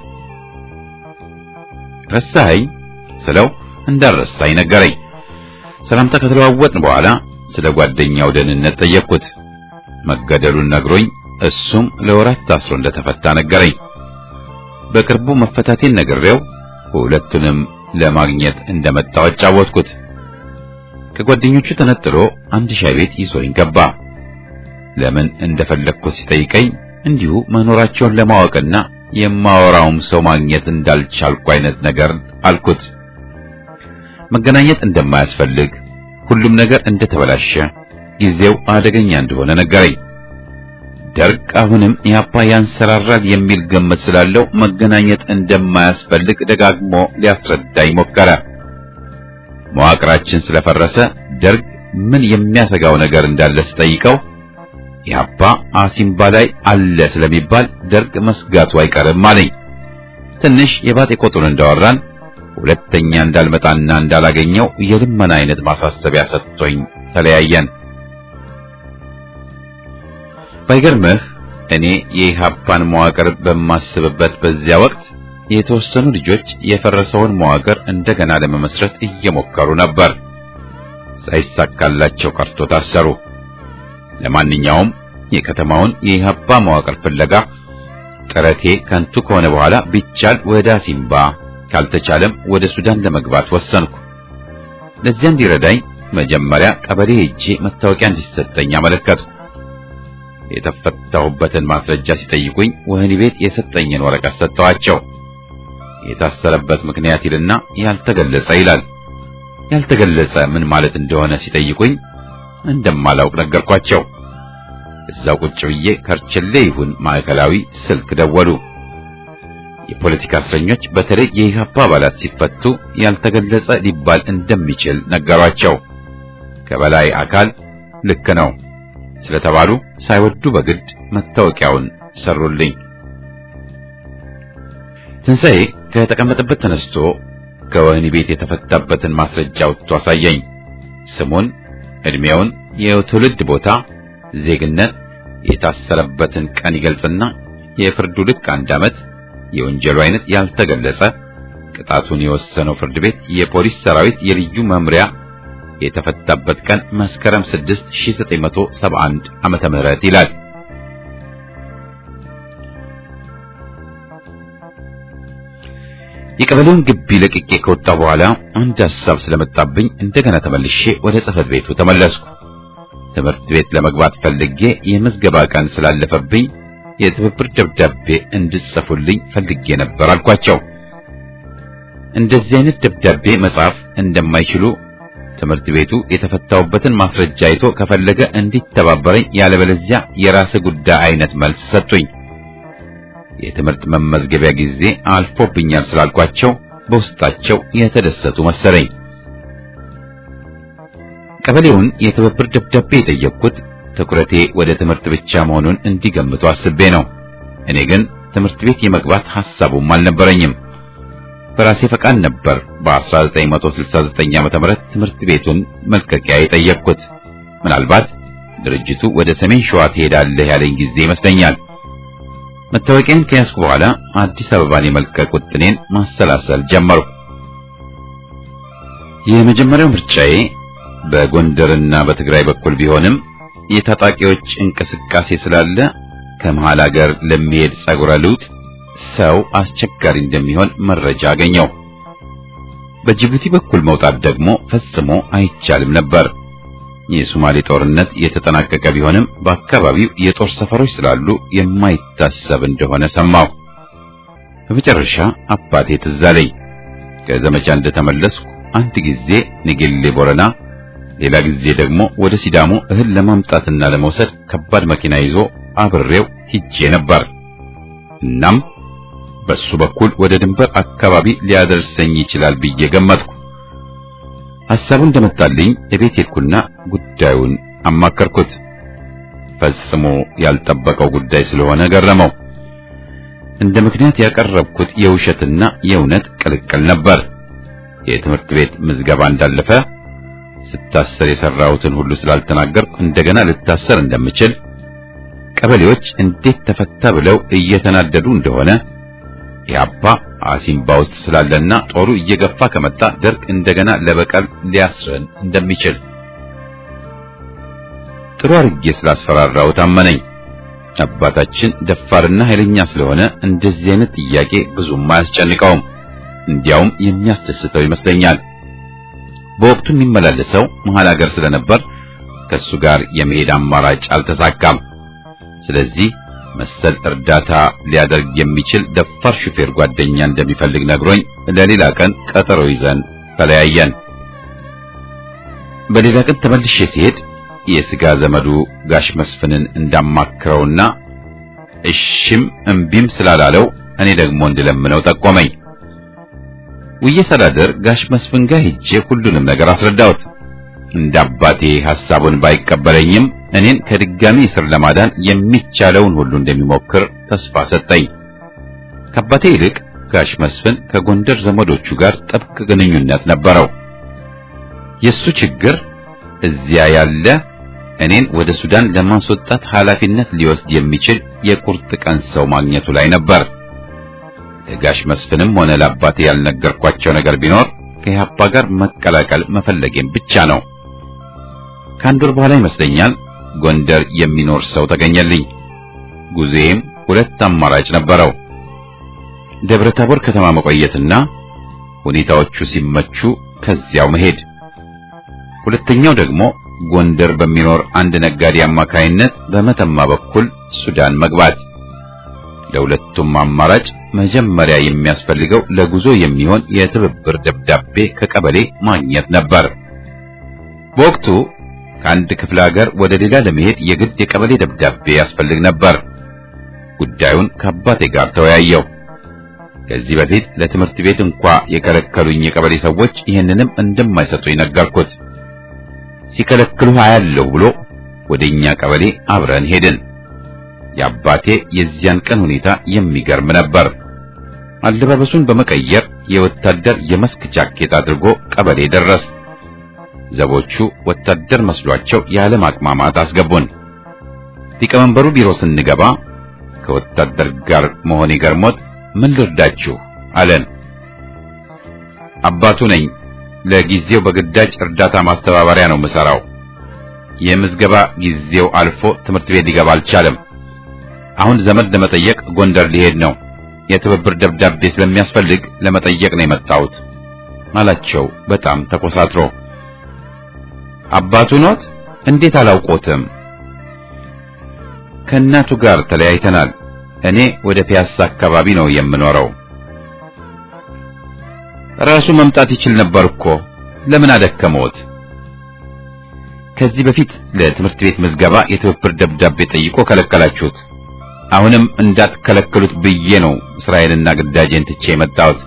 ረሳኸኝ ስለው እንዳረሳኝ ነገረኝ። ሰላምታ ከተለዋወጥን በኋላ ስለ ጓደኛው ደህንነት ጠየቅኩት። መገደሉን ነግሮኝ እሱም ለወራት ታስሮ እንደተፈታ ነገረኝ። በቅርቡ መፈታቴን ነግሬው ሁለቱንም ለማግኘት እንደመጣው አጫወትኩት። ከጓደኞቹ ተነጥሎ አንድ ሻይ ቤት ይዞኝ ገባ። ለምን እንደፈለግኩት ሲጠይቀኝ እንዲሁ መኖራቸውን ለማወቅና የማወራውም ሰው ማግኘት እንዳልቻልኩ አይነት ነገር አልኩት። መገናኘት እንደማያስፈልግ፣ ሁሉም ነገር እንደተበላሸ፣ ጊዜው አደገኛ እንደሆነ ነገረኝ። ደርግ አሁንም ኢህአፓ ያንሰራራል የሚል ግምት ስላለው መገናኘት እንደማያስፈልግ ደጋግሞ ሊያስረዳኝ ሞከረ። መዋቅራችን ስለፈረሰ ደርግ ምን የሚያሰጋው ነገር እንዳለ ስጠይቀው ኢህአፓ አሲምባ ላይ አለ ስለሚባል ደርግ መስጋቱ አይቀርም አለኝ። ትንሽ የባጤ ቆጡን እንዳወራን ሁለተኛ እንዳልመጣና እንዳላገኘው የልመና አይነት ማሳሰቢያ ሰጥቶኝ ተለያየን። ባይገርምህ እኔ የኢህአፓን መዋቅር በማስብበት በዚያ ወቅት የተወሰኑ ልጆች የፈረሰውን መዋቅር እንደገና ለመመስረት እየሞከሩ ነበር። ሳይሳካላቸው ቀርቶ ታሰሩ። ለማንኛውም የከተማውን የኢህአፓ መዋቅር ፍለጋ ጥረቴ ከንቱ ከሆነ በኋላ ቢቻል ወደ አሲምባ ካልተቻለም ወደ ሱዳን ለመግባት ወሰንኩ። ለዚያ እንዲረዳኝ መጀመሪያ ቀበሌ ሄጄ መታወቂያ እንዲሰጠኝ አመለከትኩ። የተፈታሁበትን ማስረጃ ሲጠይቁኝ ወህኒ ቤት የሰጠኝን ወረቀት ሰጠኋቸው። የታሰረበት ምክንያት ይልና ያልተገለጸ ይላል። ያልተገለጸ ምን ማለት እንደሆነ ሲጠይቁኝ እንደማላውቅ ነገርኳቸው። እዛው ቁጭ ብዬ ከርችሌ ይሁን ማዕከላዊ ስልክ ደወሉ። የፖለቲካ እስረኞች በተለይ የኢህአፓ አባላት ሲፈቱ ያልተገለጸ ሊባል እንደሚችል ነገሯቸው። ከበላይ አካል ልክ ነው ስለተባሉ ሳይወዱ በግድ መታወቂያውን ሰሩልኝ። ትንሣኤ ከተቀመጠበት ተነስቶ ከወህኒ ቤት የተፈታበትን ማስረጃ አውጥቶ አሳየኝ። ስሙን፣ እድሜውን፣ የትውልድ ቦታ፣ ዜግነት፣ የታሰረበትን ቀን ይገልጽና የፍርዱ ልክ አንድ ዓመት፣ የወንጀሉ አይነት ያልተገለጸ፣ ቅጣቱን የወሰነው ፍርድ ቤት፣ የፖሊስ ሰራዊት የልዩ መምሪያ፣ የተፈታበት ቀን መስከረም ስድስት ሺህ ዘጠኝ መቶ ሰባ አንድ ዓመተ ምህረት ይላል። የቀበሌውን ግቢ ለቅቄ ከወጣ በኋላ አንድ ሐሳብ ስለመጣብኝ እንደገና ተመልሼ ወደ ጽሕፈት ቤቱ ተመለስኩ። ትምህርት ቤት ለመግባት ፈልጌ የምዝገባ ቀን ስላለፈብኝ የትብብር ደብዳቤ እንድጽፉልኝ ፈልጌ ነበር አልኳቸው። እንደዚህ አይነት ደብዳቤ መጻፍ እንደማይችሉ ትምህርት ቤቱ የተፈታውበትን ማስረጃ አይቶ ከፈለገ እንዲተባበረኝ ያለበለዚያ የራስ ጉዳይ አይነት መልስ ሰጡኝ። የትምህርት መመዝገቢያ ጊዜ አልፎብኛል ስላልኳቸው በውስጣቸው የተደሰቱ መሰለኝ። ቀበሌውን የትብብር ደብዳቤ የጠየቅኩት ትኩረቴ ወደ ትምህርት ብቻ መሆኑን እንዲገምቱ አስቤ ነው። እኔ ግን ትምህርት ቤት የመግባት ሐሳቡም አልነበረኝም። በራሴ ፈቃድ ነበር በአስራ ዘጠኝ መቶ ስልሳ ዘጠኝ ዓመተ ምህረት ትምህርት ቤቱን መልቀቂያ የጠየቅኩት። ምናልባት ድርጅቱ ወደ ሰሜን ሸዋ ትሄዳለህ ያለኝ ጊዜ ይመስለኛል። መታወቂያን ከያዝኩ በኋላ አዲስ አበባን የመልቀቅ ውጥኔን ማሰላሰል ጀመርኩ። የመጀመሪያው ምርጫዬ በጎንደርና በትግራይ በኩል ቢሆንም የታጣቂዎች እንቅስቃሴ ስላለ ከመሃል ሀገር ለሚሄድ ጸጉረ ልውጥ ሰው አስቸጋሪ እንደሚሆን መረጃ አገኘው። በጅቡቲ በኩል መውጣት ደግሞ ፈጽሞ አይቻልም ነበር። የሶማሌ ጦርነት የተጠናቀቀ ቢሆንም በአካባቢው የጦር ሰፈሮች ስላሉ የማይታሰብ እንደሆነ ሰማሁ። በመጨረሻ አባቴ ትዝ አለኝ። ከዘመቻ እንደተመለስኩ አንድ ጊዜ ንጌሌ ቦረና፣ ሌላ ጊዜ ደግሞ ወደ ሲዳሞ እህል ለማምጣትና ለመውሰድ ከባድ መኪና ይዞ አብሬው ሂጄ ነበር። እናም በሱ በኩል ወደ ድንበር አካባቢ ሊያደርሰኝ ይችላል ብዬ ገመትኩ። ሐሳቡ እንደመጣልኝ እቤት ሄድኩና ጉዳዩን አማከርኩት። ፈጽሞ ያልጠበቀው ጉዳይ ስለሆነ ገረመው። እንደ ምክንያት ያቀረብኩት የውሸትና የእውነት ቅልቅል ነበር። የትምህርት ቤት ምዝገባ እንዳለፈ ስታሰር የሰራሁትን ሁሉ ስላልተናገርኩ እንደገና ልታሰር እንደምችል፣ ቀበሌዎች እንዴት ተፈታ ብለው እየተናደዱ እንደሆነ፣ ኢህአፓ አሲምባ ውስጥ ስላለና ጦሩ እየገፋ ከመጣ ደርግ እንደገና ለበቀል ሊያስረን እንደሚችል ጥሩ አድርጌ ስላስፈራራው ታመነኝ። አባታችን ደፋርና ኃይለኛ ስለሆነ እንደዚህ አይነት ጥያቄ ብዙም አያስጨንቀውም፣ እንዲያውም የሚያስደስተው ይመስለኛል። በወቅቱ የሚመላለሰው መሃል ሀገር ስለነበር ከሱ ጋር የመሄድ አማራጭ አልተሳካም። ስለዚህ መሰል እርዳታ ሊያደርግ የሚችል ደፋር ሹፌር ጓደኛ እንደሚፈልግ ነግሮኝ ለሌላ ቀን ቀጠሮ ይዘን ተለያየን። በሌላ ቀን ተመልሼ ሲሄድ የስጋ ዘመዱ ጋሽ መስፍንን እንዳማክረውና እሺም እምቢም ስላላለው እኔ ደግሞ እንድለምነው ጠቆመኝ። ውዬ ሳላደር ጋሽ መስፍን ጋር ሄጄ ሁሉንም ነገር አስረዳሁት። እንደ አባቴ ሐሳቡን ባይቀበለኝም እኔን ከድጋሚ እስር ለማዳን የሚቻለውን ሁሉ እንደሚሞክር ተስፋ ሰጠኝ። ከአባቴ ይልቅ ጋሽ መስፍን ከጎንደር ዘመዶቹ ጋር ጥብቅ ግንኙነት ነበረው። የሱ ችግር እዚያ ያለ እኔን ወደ ሱዳን ለማስወጣት ኃላፊነት ሊወስድ የሚችል የቁርጥ ቀን ሰው ማግኘቱ ላይ ነበር። ለጋሽ መስፍንም ሆነ ለአባቴ ያልነገርኳቸው ነገር ቢኖር ከኢህአፓ ጋር መቀላቀል መፈለጌም ብቻ ነው። ከአንድ ወር በኋላ ይመስለኛል ጎንደር የሚኖር ሰው ተገኘልኝ። ጉዜም ሁለት አማራጭ ነበረው። ደብረ ታቦር ከተማ መቆየትና ሁኔታዎቹ ሲመቹ ከዚያው መሄድ። ሁለተኛው ደግሞ ጎንደር በሚኖር አንድ ነጋዴ አማካይነት በመተማ በኩል ሱዳን መግባት። ለሁለቱም አማራጭ መጀመሪያ የሚያስፈልገው ለጉዞ የሚሆን የትብብር ደብዳቤ ከቀበሌ ማግኘት ነበር። በወቅቱ ከአንድ ክፍለ ሀገር ወደ ሌላ ለመሄድ የግድ የቀበሌ ደብዳቤ ያስፈልግ ነበር። ጉዳዩን ከአባቴ ጋር ተወያየው። ከዚህ በፊት ለትምህርት ቤት እንኳ የከለከሉኝ የቀበሌ ሰዎች ይህንንም እንደማይሰጡኝ ነገርኩት። ሲከለክሉ አያለሁ ብሎ ወደኛ ቀበሌ አብረን ሄድን። የአባቴ የዚያን ቀን ሁኔታ የሚገርም ነበር። አለባበሱን በመቀየር የወታደር የመስክ ጃኬት አድርጎ ቀበሌ ደረስ። ዘቦቹ ወታደር መስሏቸው ያለ ማቅማማት አስገቡን። ሊቀመንበሩ ቢሮ ስንገባ ከወታደር ጋር መሆን ገርሞት ምን ልርዳችሁ አለን። አባቱ ነኝ። ለጊዜው በግዳጅ እርዳታ ማስተባበሪያ ነው የምሰራው። የምዝገባ ጊዜው አልፎ ትምህርት ቤት ሊገባ አልቻለም። አሁን ዘመድ ለመጠየቅ ጎንደር ሊሄድ ነው። የትብብር ደብዳቤ ስለሚያስፈልግ ለመጠየቅ ነው የመጣሁት አላቸው በጣም ተኮሳትሮ። አባቱ ኖት? እንዴት አላውቆትም? ከእናቱ ጋር ተለያይተናል። እኔ ወደ ፒያሳ አካባቢ ነው የምኖረው። ራሱ መምጣት ይችል ነበር እኮ ለምን አደከመዎት? ከዚህ በፊት ለትምህርት ቤት ምዝገባ የትብብር ደብዳቤ ጠይቆ ከለከላችሁት። አሁንም እንዳትከለክሉት ብዬ ነው እስራኤልና ግዳጄን ትቼ የመጣሁት።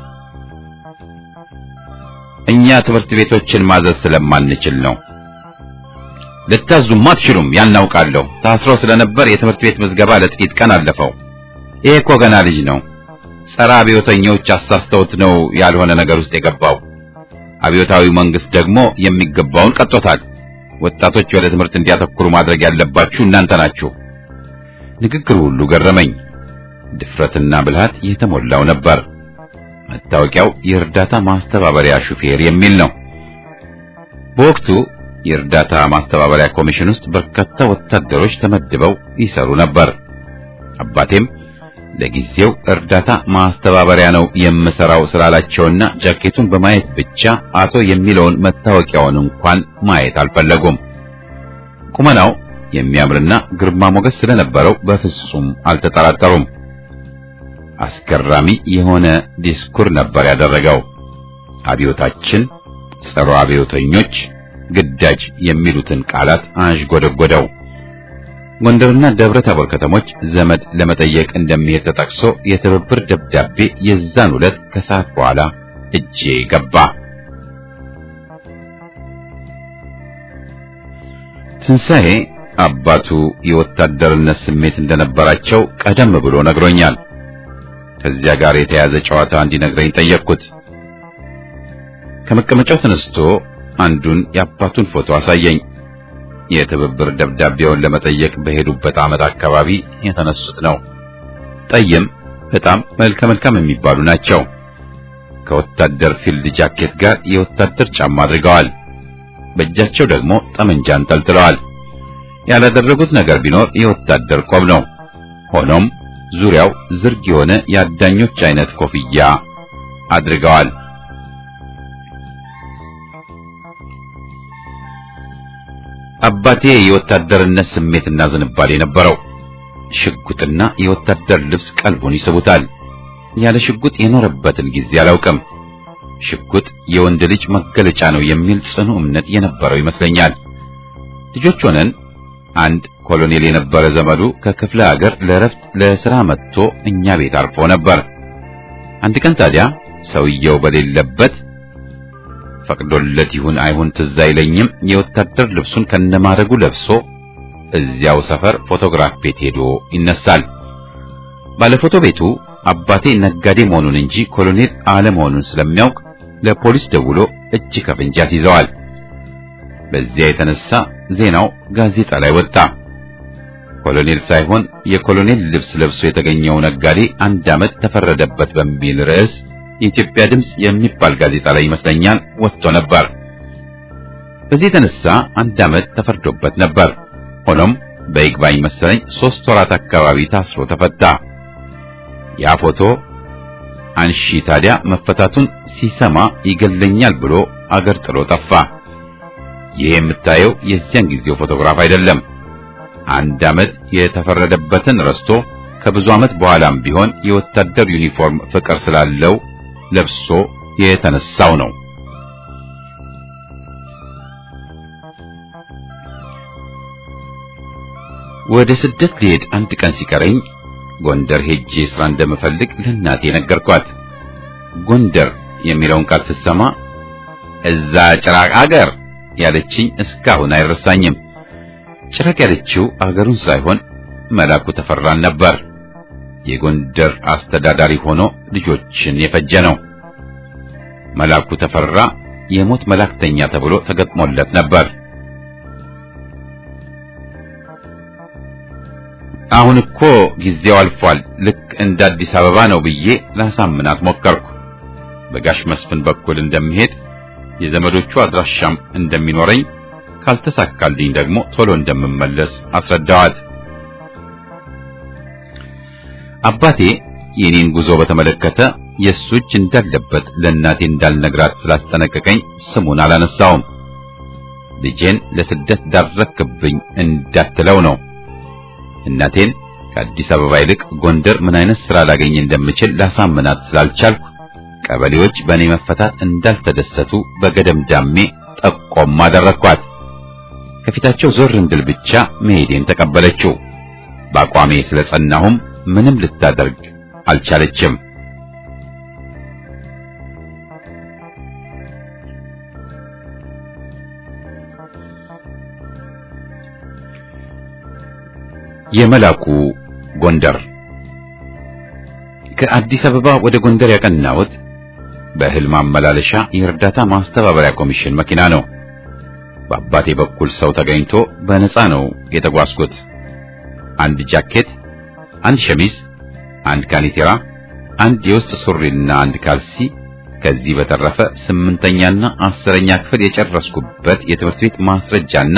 እኛ ትምህርት ቤቶችን ማዘዝ ስለማንችል ነው። ልታዙም አትችሉም፣ ያናውቃለሁ። ታስሮ ስለነበር የትምህርት ቤት ምዝገባ ለጥቂት ቀን አለፈው። ይሄ እኮ ገና ልጅ ነው። ጸረ አብዮተኞች አሳስተውት ነው ያልሆነ ነገር ውስጥ የገባው። አብዮታዊ መንግስት ደግሞ የሚገባውን ቀጥቶታል። ወጣቶች ወደ ትምህርት እንዲያተኩሩ ማድረግ ያለባችሁ እናንተ ናችሁ። ንግግሩ ሁሉ ገረመኝ። ድፍረትና ብልሃት የተሞላው ነበር። መታወቂያው የእርዳታ ማስተባበሪያ ሹፌር የሚል ነው። በወቅቱ የእርዳታ ማስተባበሪያ ኮሚሽን ውስጥ በርካታ ወታደሮች ተመድበው ይሰሩ ነበር። አባቴም ለጊዜው እርዳታ ማስተባበሪያ ነው የምሰራው ስላላቸውና ጃኬቱን በማየት ብቻ አቶ የሚለውን መታወቂያውን እንኳን ማየት አልፈለጉም። ቁመናው የሚያምርና ግርማ ሞገስ ስለነበረው በፍጹም አልተጠራጠሩም። አስገራሚ የሆነ ዲስኩር ነበር ያደረገው። አብዮታችን፣ ጸረ አብዮተኞች፣ ግዳጅ የሚሉትን ቃላት አንሽጎደጎደው። ጎንደርና ደብረ ታቦር ከተሞች ዘመድ ለመጠየቅ እንደሚሄድ ተጠቅሶ የትብብር ደብዳቤ የዛን ዕለት ከሰዓት በኋላ እጄ ገባ። ትንሣኤ አባቱ የወታደርነት ስሜት እንደነበራቸው ቀደም ብሎ ነግሮኛል። ከዚያ ጋር የተያዘ ጨዋታ እንዲነግረኝ ጠየቅኩት። ከመቀመጫው ተነስቶ አንዱን የአባቱን ፎቶ አሳየኝ። የትብብር ደብዳቤውን ለመጠየቅ በሄዱበት ዓመት አካባቢ የተነሱት ነው። ጠይም በጣም መልከ መልካም የሚባሉ ናቸው። ከወታደር ፊልድ ጃኬት ጋር የወታደር ጫማ አድርገዋል። በእጃቸው ደግሞ ጠመንጃ አንጠልጥለዋል። ያላደረጉት ነገር ቢኖር የወታደር ቆብ ነው። ሆኖም ዙሪያው ዝርግ የሆነ የአዳኞች አይነት ኮፍያ አድርገዋል። አባቴ የወታደርነት ስሜትና ዝንባሌ ነበረው። ሽጉጥና የወታደር ልብስ ቀልቡን ይስቡታል። ያለ ሽጉጥ የኖረበትን ጊዜ አላውቅም። ሽጉጥ የወንድ ልጅ መገለጫ ነው የሚል ጽኑ እምነት የነበረው ይመስለኛል። ልጆች ሆነን አንድ ኮሎኔል የነበረ ዘመዱ ከክፍለ ሀገር ለረፍት ለሥራ መጥቶ እኛ ቤት አርፎ ነበር። አንድ ቀን ታዲያ ሰውየው በሌለበት ፈቅዶለት ይሁን አይሁን ትዝ አይለኝም የወታደር ልብሱን ከነማረጉ ለብሶ እዚያው ሰፈር ፎቶግራፍ ቤት ሄዶ ይነሳል። ባለፎቶ ቤቱ አባቴ ነጋዴ መሆኑን እንጂ ኮሎኔል አለመሆኑን ስለሚያውቅ ለፖሊስ ደውሎ እጅ ከፍንጅ ያስይዘዋል። በዚያ የተነሳ ዜናው ጋዜጣ ላይ ወጣ። ኮሎኔል ሳይሆን የኮሎኔል ልብስ ለብሶ የተገኘው ነጋዴ አንድ ዓመት ተፈረደበት በሚል ርዕስ የኢትዮጵያ ድምጽ የሚባል ጋዜጣ ላይ ይመስለኛል ወጥቶ ነበር። በዚህ የተነሳ አንድ ዓመት ተፈርዶበት ነበር። ሆኖም በይግባኝ መሰለኝ ሶስት ወራት አካባቢ ታስሮ ተፈታ። ያ ፎቶ አንሺ ታዲያ መፈታቱን ሲሰማ ይገለኛል ብሎ አገር ጥሎ ጠፋ። ይሄ የምታየው የዚያን ጊዜው ፎቶግራፍ አይደለም። አንድ ዓመት የተፈረደበትን ረስቶ ከብዙ ዓመት በኋላም ቢሆን የወታደር ዩኒፎርም ፍቅር ስላለው ለብሶ የተነሳው ነው። ወደ ስደት ሊሄድ አንድ ቀን ሲቀረኝ ጎንደር ሄጄ ስራ እንደምፈልግ ለእናቴ ነገርኳት። ጎንደር የሚለውን ቃል ስትሰማ እዛ ጭራቅ አገር ያለችኝ እስካሁን አይረሳኝም። ጭራቅ ያለችው አገሩን ሳይሆን መላኩ ተፈራን ነበር። የጎንደር አስተዳዳሪ ሆኖ ልጆችን የፈጀ ነው። መላኩ ተፈራ የሞት መላእክተኛ ተብሎ ተገጥሞለት ነበር። አሁን እኮ ጊዜው አልፏል፣ ልክ እንደ አዲስ አበባ ነው ብዬ ላሳምናት ሞከርኩ። በጋሽ መስፍን በኩል እንደምሄድ የዘመዶቹ አድራሻም እንደሚኖረኝ ካልተሳካልኝ ደግሞ ቶሎ እንደምመለስ አስረዳዋት። አባቴ የኔን ጉዞ በተመለከተ የሱ እጅ እንዳለበት ለእናቴ እንዳልነግራት ስላስጠነቀቀኝ ስሙን አላነሳውም። ልጄን ለስደት ዳረክብኝ እንዳትለው ነው። እናቴን ከአዲስ አበባ ይልቅ ጎንደር ምን አይነት ስራ ላገኝ እንደምችል ላሳምናት ስላልቻልኩ ቀበሌዎች በእኔ መፈታት እንዳልተደሰቱ በገደምዳሜ ጠቆም አደረኳት። ከፊታቸው ዞር እንድል ብቻ መሄዴን ተቀበለችው። በአቋሜ ስለጸናሁም ምንም ልታደርግ አልቻለችም። የመላኩ ጎንደር ከአዲስ አበባ ወደ ጎንደር ያቀናሁት በህልም ማመላለሻ የእርዳታ ማስተባበሪያ ኮሚሽን መኪና ነው። በአባቴ በኩል ሰው ተገኝቶ በነፃ ነው የተጓዝኩት። አንድ ጃኬት፣ አንድ ሸሚዝ፣ አንድ ካኒቴራ፣ አንድ የውስጥ ሱሪና አንድ ካልሲ፣ ከዚህ በተረፈ ስምንተኛና አስረኛ ክፍል የጨረስኩበት የትምህርት ቤት ማስረጃና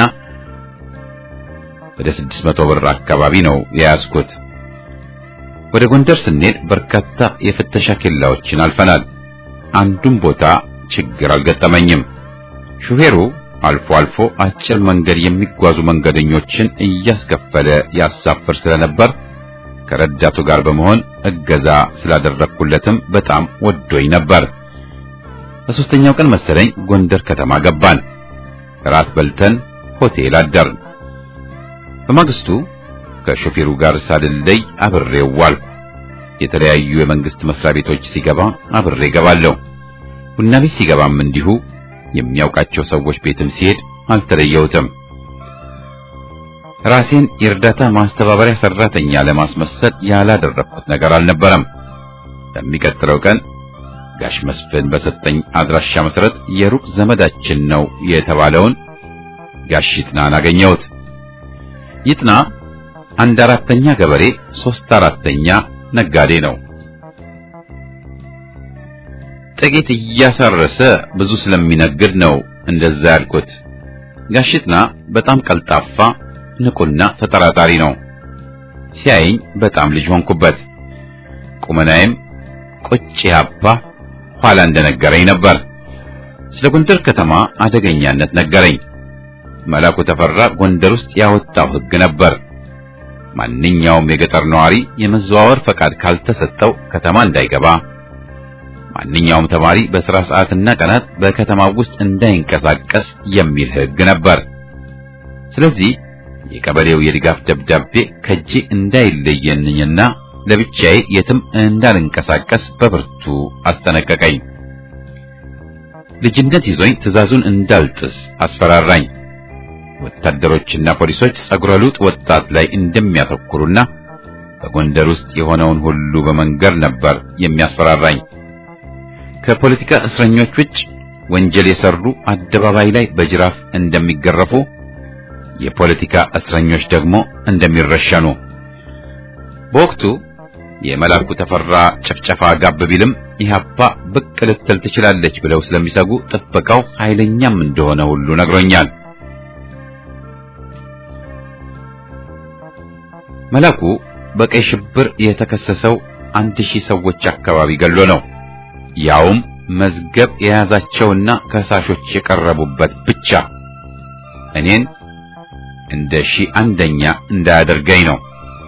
ወደ ስድስት መቶ ብር አካባቢ ነው የያዝኩት። ወደ ጎንደር ስንሄድ በርካታ የፍተሻ ኬላዎችን አልፈናል። አንዱም ቦታ ችግር አልገጠመኝም። ሹፌሩ አልፎ አልፎ አጭር መንገድ የሚጓዙ መንገደኞችን እያስከፈለ ያሳፍር ስለነበር ከረዳቱ ጋር በመሆን እገዛ ስላደረኩለትም በጣም ወዶኝ ነበር። በሶስተኛው ቀን መሰለኝ ጎንደር ከተማ ገባን። ራት በልተን ሆቴል አደርን። በማግስቱ ከሾፌሩ ጋር ሳልለይ አብሬው ዋልኩ። የተለያዩ የመንግስት መስሪያ ቤቶች ሲገባ አብሬ ገባለሁ። ቡና ቤት ሲገባም እንዲሁ የሚያውቃቸው ሰዎች ቤትም ሲሄድ አልተለየሁትም። ራሴን የእርዳታ ማስተባበሪያ ሰራተኛ ለማስመሰል ያላደረኩት ነገር አልነበረም። በሚቀጥለው ቀን ጋሽ መስፍን በሰጠኝ አድራሻ መሰረት የሩቅ ዘመዳችን ነው የተባለውን ጋሽ ይጥናን አገኘሁት። ይጥና አንድ አራተኛ ገበሬ፣ ሶስት አራተኛ ነጋዴ ነው። ጥቂት እያሳረሰ ብዙ ስለሚነግድ ነው እንደዛ ያልኩት። ጋሽ ይጥና በጣም ቀልጣፋ፣ ንቁና ተጠራጣሪ ነው። ሲያየኝ በጣም ልጅ ሆንኩበት። ቁመናዬም ቁጭ ያባ ኋላ እንደነገረኝ ነበር። ስለ ጎንደር ከተማ አደገኛነት ነገረኝ። መላኩ ተፈራ ጎንደር ውስጥ ያወጣው ሕግ ነበር። ማንኛውም የገጠር ነዋሪ የመዘዋወር ፈቃድ ካልተሰጠው ከተማ እንዳይገባ፣ ማንኛውም ተማሪ በሥራ ሰዓትና ቀናት በከተማው ውስጥ እንዳይንቀሳቀስ የሚል ሕግ ነበር። ስለዚህ የቀበሌው የድጋፍ ደብዳቤ ከጄ እንዳይለየኝና ለብቻዬ የትም እንዳልንቀሳቀስ በብርቱ አስጠነቀቀኝ። ልጅነት ይዞኝ ትዕዛዙን እንዳልጥስ አስፈራራኝ። ወታደሮችና ፖሊሶች ጸጉረ ልውጥ ወጣት ላይ እንደሚያተኩሩና በጎንደር ውስጥ የሆነውን ሁሉ በመንገር ነበር የሚያስፈራራኝ። ከፖለቲካ እስረኞች ውጭ ወንጀል የሰሩ አደባባይ ላይ በጅራፍ እንደሚገረፉ፣ የፖለቲካ እስረኞች ደግሞ እንደሚረሸኑ። በወቅቱ የመላኩ ተፈራ ጭፍጨፋ ጋብ ቢልም ኢህአፓ ብቅ ልትል ትችላለች ብለው ስለሚሰጉ ጥበቃው ኃይለኛም እንደሆነ ሁሉ ነግሮኛል። መላኩ በቀይ ሽብር የተከሰሰው አንድ ሺህ ሰዎች አካባቢ ገሎ ነው። ያውም መዝገብ የያዛቸውና ከሳሾች የቀረቡበት ብቻ። እኔን እንደ ሺህ አንደኛ እንዳያደርገኝ ነው።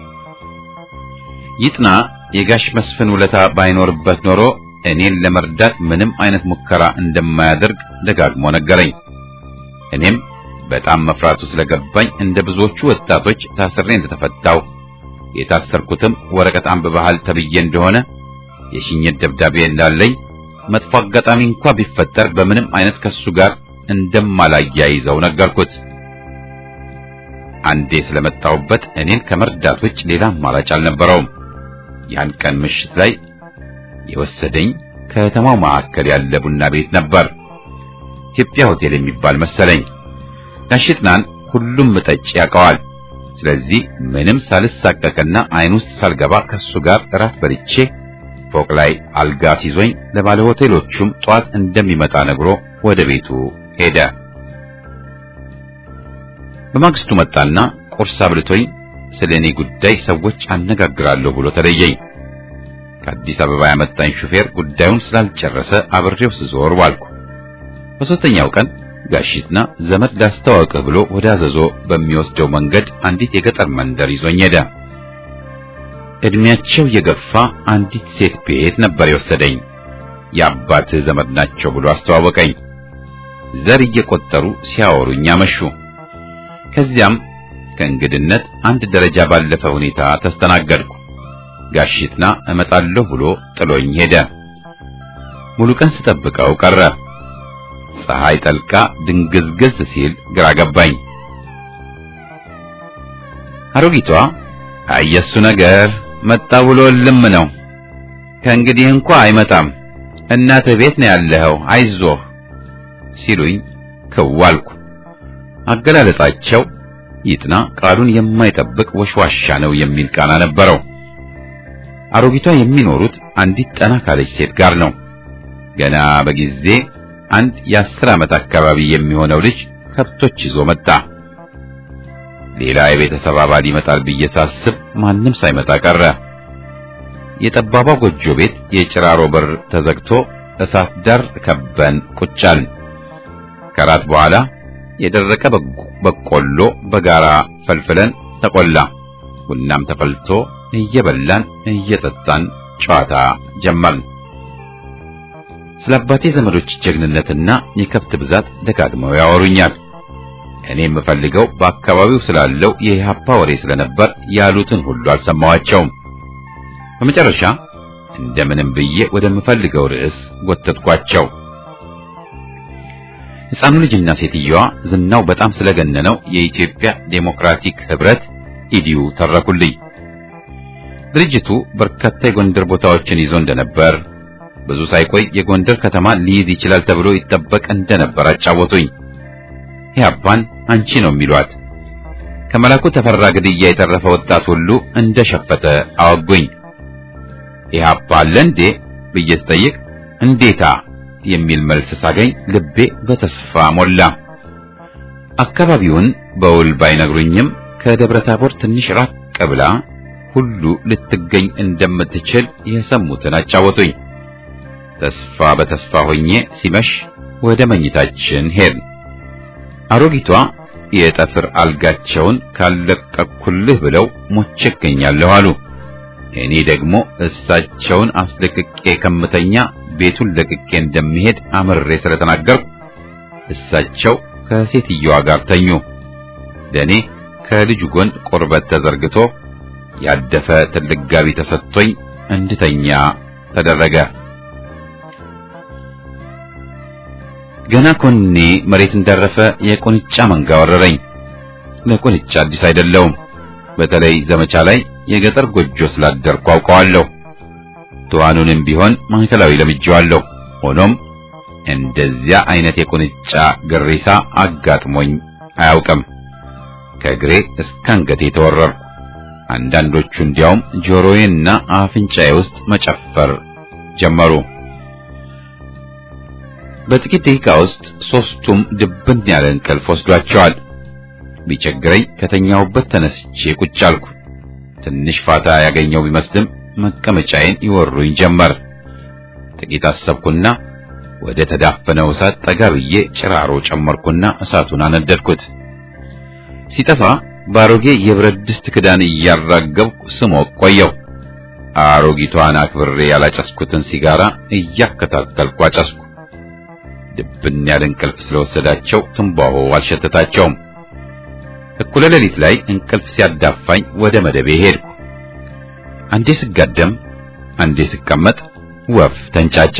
ይጥና የጋሽ መስፍን ውለታ ባይኖርበት ኖሮ እኔን ለመርዳት ምንም አይነት ሙከራ እንደማያደርግ ደጋግሞ ነገረኝ። እኔም በጣም መፍራቱ ስለገባኝ እንደ ብዙዎቹ ወጣቶች ታስሬ እንደተፈታው፣ የታሰርኩትም ወረቀት አንብበሃል ተብዬ እንደሆነ፣ የሽኝት ደብዳቤ እንዳለኝ፣ መጥፎ አጋጣሚ እንኳን ቢፈጠር በምንም አይነት ከሱ ጋር እንደማላያይዘው ነገርኩት። አንዴ ስለመጣሁበት እኔን ከመርዳት ውጭ ሌላ አማራጭ አልነበረውም። ያን ቀን ምሽት ላይ የወሰደኝ ከተማው ማዕከል ያለ ቡና ቤት ነበር። ኢትዮጵያ ሆቴል የሚባል መሰለኝ። ጋሽ ይጥናን ሁሉም ጠጭ ያውቀዋል። ስለዚህ ምንም ሳልሳቀቅና አይን ውስጥ ሳልገባ ከሱ ጋር እራት በልቼ ፎቅ ላይ አልጋ ሲዞኝ ለባለ ሆቴሎቹም ጧት እንደሚመጣ ነግሮ ወደ ቤቱ ሄደ። በማግስቱ መጣና ቁርስ አብልቶኝ ስለኔ ጉዳይ ሰዎች አነጋግራለሁ ብሎ ተለየኝ። ከአዲስ አበባ ያመጣኝ ሹፌር ጉዳዩን ስላልጨረሰ አብሬው ስዞር ዋልኩ። በሶስተኛው ቀን ጋሽ ይጥና ዘመድ ላስተዋውቅህ ብሎ ወደ አዘዞ በሚወስደው መንገድ አንዲት የገጠር መንደር ይዞኝ ሄደ። እድሜያቸው የገፋ አንዲት ሴት ቤት ነበር የወሰደኝ። የአባት ዘመድ ናቸው ብሎ አስተዋወቀኝ። ዘር እየቆጠሩ ሲያወሩኝ አመሹ። ከዚያም ከእንግድነት አንድ ደረጃ ባለፈ ሁኔታ ተስተናገድኩ። ጋሽ ይጥና እመጣለሁ ብሎ ጥሎኝ ሄደ። ሙሉ ቀን ስጠብቀው ቀረ። ፀሐይ ጠልቃ ድንግዝግዝ ሲል ግራ ገባኝ። አሮጊቷ አየሱ ነገር መጣ ብሎ ልም ነው፣ ከእንግዲህ እንኳን አይመጣም፣ እናትህ ቤት ነው ያለኸው፣ አይዞህ ሲሉኝ ከዋልኩ። አገላለጻቸው ይጥና ቃሉን የማይጠብቅ ወሽዋሻ ነው የሚል ቃና ነበረው። አሮጊቷ የሚኖሩት አንዲት ጠና ካለች ሴት ጋር ነው። ገና በጊዜ አንድ የአስር ዓመት አካባቢ የሚሆነው ልጅ ከብቶች ይዞ መጣ። ሌላ የቤተሰብ አባል ይመጣል ብዬ ሳስብ ማንም ሳይመጣ ቀረ። የጠባባ ጎጆ ቤት የጭራሮ በር ተዘግቶ እሳት ዳር ከበን ቁጭ አልን። ከራት በኋላ የደረቀ በቆሎ በጋራ ፈልፍለን ተቆላ። ቡናም ተፈልቶ እየበላን እየጠጣን ጨዋታ ጀመርን። ስለ አባቴ ዘመዶች ጀግንነትና የከብት ብዛት ደጋግመው ያወሩኛል። እኔ የምፈልገው በአካባቢው ስላለው የኢህአፓ ወሬ ስለነበር ያሉትን ሁሉ አልሰማዋቸውም። በመጨረሻ እንደምንም ብዬ ወደምፈልገው ርዕስ ጎተትኳቸው። ሕፃኑ ልጅና ሴትዮዋ ዝናው በጣም ስለገነነው የኢትዮጵያ ዴሞክራቲክ ህብረት ኢዲዩ ተረኩልኝ። ድርጅቱ በርካታ የጎንደር ቦታዎችን ይዞ እንደነበር፣ ብዙ ሳይቆይ የጎንደር ከተማ ሊይዝ ይችላል ተብሎ ይጠበቅ እንደነበር አጫወቱኝ። ኢህአፓን አንቺ ነው የሚሏት። ከመላኩ ተፈራ ግድያ የተረፈ ወጣት ሁሉ እንደሸፈተ አወጉኝ። ኢህአፓ አለ እንዴ ብዬ ስጠይቅ እንዴታ የሚል መልስ ሳገኝ ልቤ በተስፋ ሞላ። አካባቢውን በውል ባይነግሩኝም ከደብረ ታቦር ትንሽ ራቅ ብላ ሁሉ ልትገኝ እንደምትችል የሰሙትን አጫወቱኝ። ተስፋ በተስፋ ሆኜ ሲመሽ ወደ መኝታችን ሄድን። አሮጊቷ የጠፍር አልጋቸውን ካለቀኩልህ ብለው ሞቼ እገኛለሁ አሉ። እኔ ደግሞ እሳቸውን አስለቅቄ ከምተኛ ቤቱን ለቅቄ እንደሚሄድ አምሬ ስለተናገርኩ እሳቸው ከሴትየዋ ጋር ተኙ። ለኔ ከልጁ ጎን ቁርበት ተዘርግቶ ያደፈ ትልቅ ጋቢ ተሰጥቶኝ እንድተኛ ተደረገ። ገና ኮኔ መሬት እንዳረፈ የቁንጫ መንጋ ወረረኝ። ለቁንጫ አዲስ አይደለውም። በተለይ ዘመቻ ላይ የገጠር ጎጆ ስላደርኩ አውቀዋለሁ። ተዋኑንም ቢሆን ማዕከላዊ ለምጄዋለሁ። ሆኖም እንደዚያ አይነት የቁንጫ ግሪሳ አጋጥሞኝ አያውቅም። ከእግሬ እስከ አንገቴ ተወረርኩ። አንዳንዶቹ እንዲያውም ጆሮዬና አፍንጫዬ ውስጥ መጨፈር ጀመሩ። በጥቂት ደቂቃ ውስጥ ሶስቱም ድብን ያለ እንቅልፍ ወስዷቸዋል። ቢቸግረኝ ከተኛውበት ተነስቼ ቁጭ አልኩ። ትንሽ ፋታ ያገኘው ቢመስልም መቀመጫዬን ይወሩኝ ጀመር። ጥቂት አሰብኩና ወደ ተዳፈነው እሳት ጠጋ ብዬ ጭራሮ ጨመርኩና እሳቱን አነደድኩት። ሲጠፋ ባሮጌ የብረት ድስት ክዳን እያራገብኩ ስሞቅ ቆየው። አሮጊቷን አክብሬ ያላጨስኩትን ሲጋራ እያከታተልኩ አጨስኩ። ድብን ያለ እንቅልፍ ስለወሰዳቸው ትንባሆ አልሸተታቸውም። እኩለ ሌሊት ላይ እንቅልፍ ሲያዳፋኝ ወደ መደቤ ሄድኩ። አንዴ ስጋደም አንዴ ስቀመጥ ወፍ ተንጫጫ።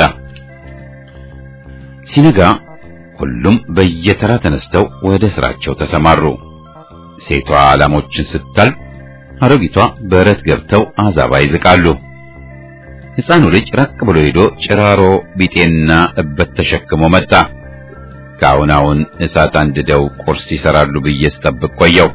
ሲነጋ ሁሉም በየተራ ተነስተው ወደ ስራቸው ተሰማሩ። ሴቷ ላሞችን ስታል፣ አሮጊቷ በረት ገብተው አዛባ ይዝቃሉ። ሕፃኑ ልጅ ራቅ ብሎ ሄዶ ጭራሮ ቢጤና እበት ተሸክሞ መጣ። ካሁን አሁን እሳት አንድደው ቁርስ ይሰራሉ ብዬ ስጠብቅ ቆየው።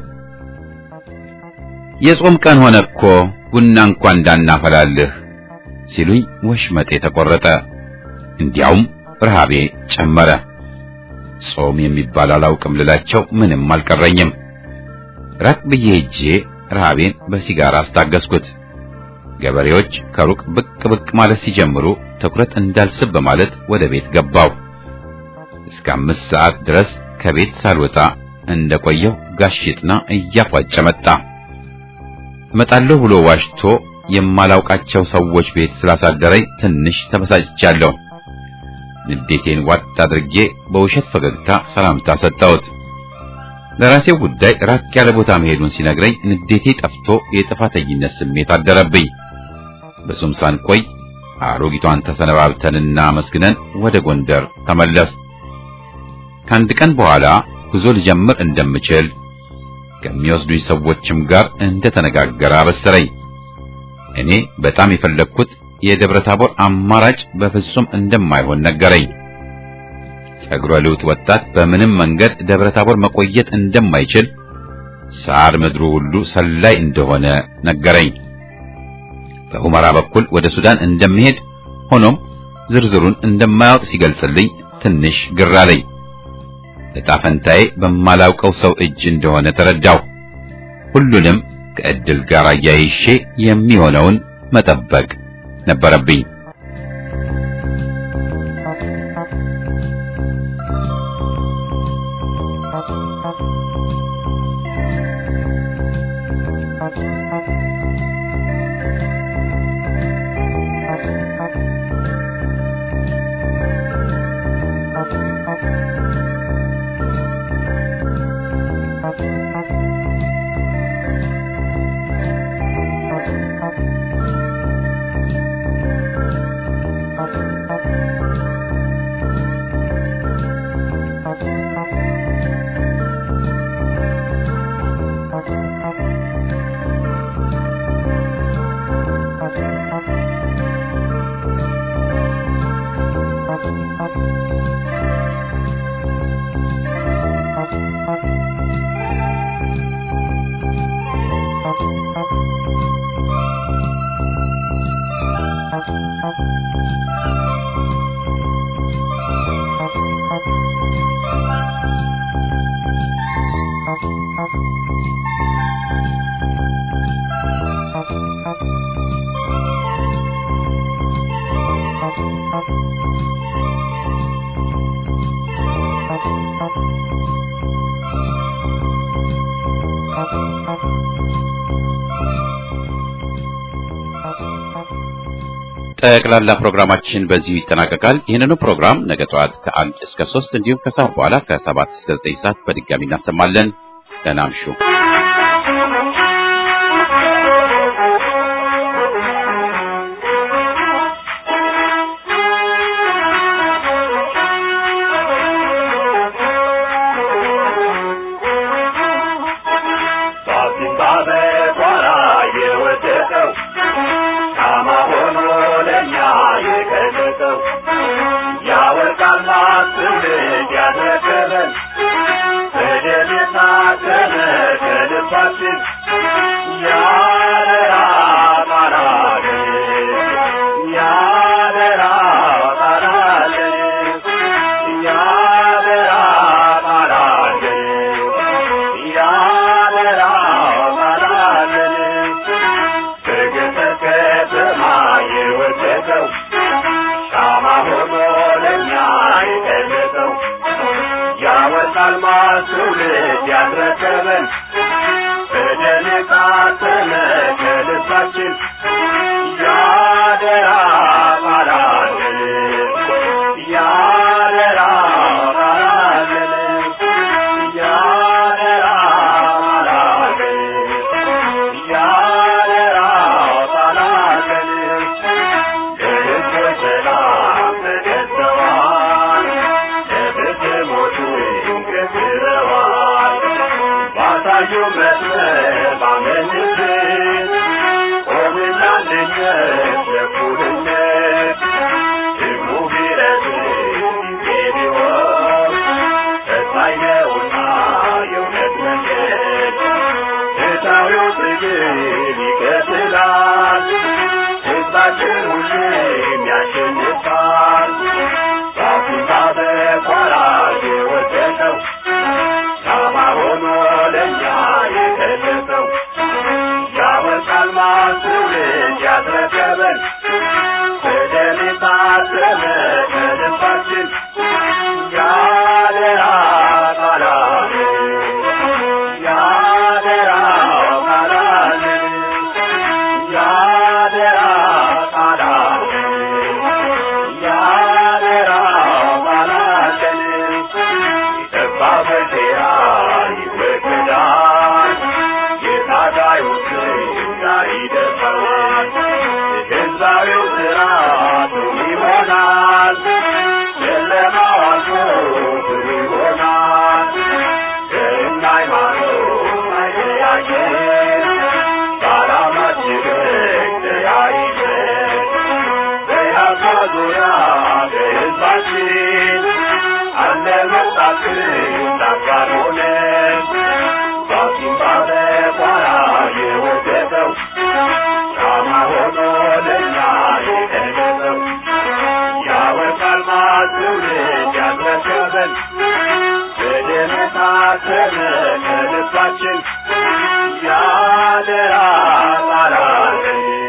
የጾም ቀን ሆነ እኮ ቡና እንኳን እንዳናፈላልህ ሲሉኝ ወሽመጤ ተቆረጠ። እንዲያውም ረሃቤ ጨመረ። ጾም የሚባል አላውቅም ልላቸው ምንም አልቀረኝም። ራቅ ብዬ ሄጄ ረሃቤን በሲጋራ አስታገስኩት። ገበሬዎች ከሩቅ ብቅ ብቅ ማለት ሲጀምሩ ትኩረት እንዳልስብ በማለት ወደ ቤት ገባው። እስከ አምስት ሰዓት ድረስ ከቤት ሳልወጣ እንደቆየው ጋሽጥና እያፏጨ መጣ። እመጣለሁ ብሎ ዋሽቶ የማላውቃቸው ሰዎች ቤት ስላሳደረኝ ትንሽ ተበሳጭቻለሁ። ንዴቴን ዋጥ አድርጌ በውሸት ፈገግታ ሰላምታ ሰጠሁት። ለራሴው ጉዳይ ራቅ ያለ ቦታ መሄዱን ሲነግረኝ ንዴቴ ጠፍቶ የጥፋተኝነት ስሜት አደረብኝ። በሱም ሳንቆይ አሮጊቷን ተሰነባብተንና መስግነን ወደ ጎንደር ተመለስ። ከአንድ ቀን በኋላ ጉዞ ልጀምር እንደምችል ከሚወስዱኝ ሰዎችም ጋር እንደተነጋገረ አበሰረኝ። እኔ በጣም የፈለግኩት የደብረ ታቦር አማራጭ በፍጹም እንደማይሆን ነገረኝ። ጸጉረ ልውጥ ወጣት በምንም መንገድ ደብረ ታቦር መቆየት እንደማይችል፣ ሳር ምድሩ ሁሉ ሰላይ እንደሆነ ነገረኝ። በሁመራ በኩል ወደ ሱዳን እንደምሄድ ሆኖም ዝርዝሩን እንደማያውቅ ሲገልጽልኝ ትንሽ ግር አለኝ። ዕጣ ፈንታዬ በማላውቀው ሰው እጅ እንደሆነ ተረዳሁ። ሁሉንም ከእድል ጋር አያይሼ የሚሆነውን መጠበቅ ነበረብኝ። ጠቅላላ ፕሮግራማችን በዚሁ ይጠናቀቃል። ይህንኑ ፕሮግራም ነገ ጠዋት ከአንድ እስከ ሶስት እንዲሁም ከሰዓት በኋላ ከሰባት እስከ ዘጠኝ ሰዓት በድጋሚ እናሰማለን። ደህና እምሹ። Ya de la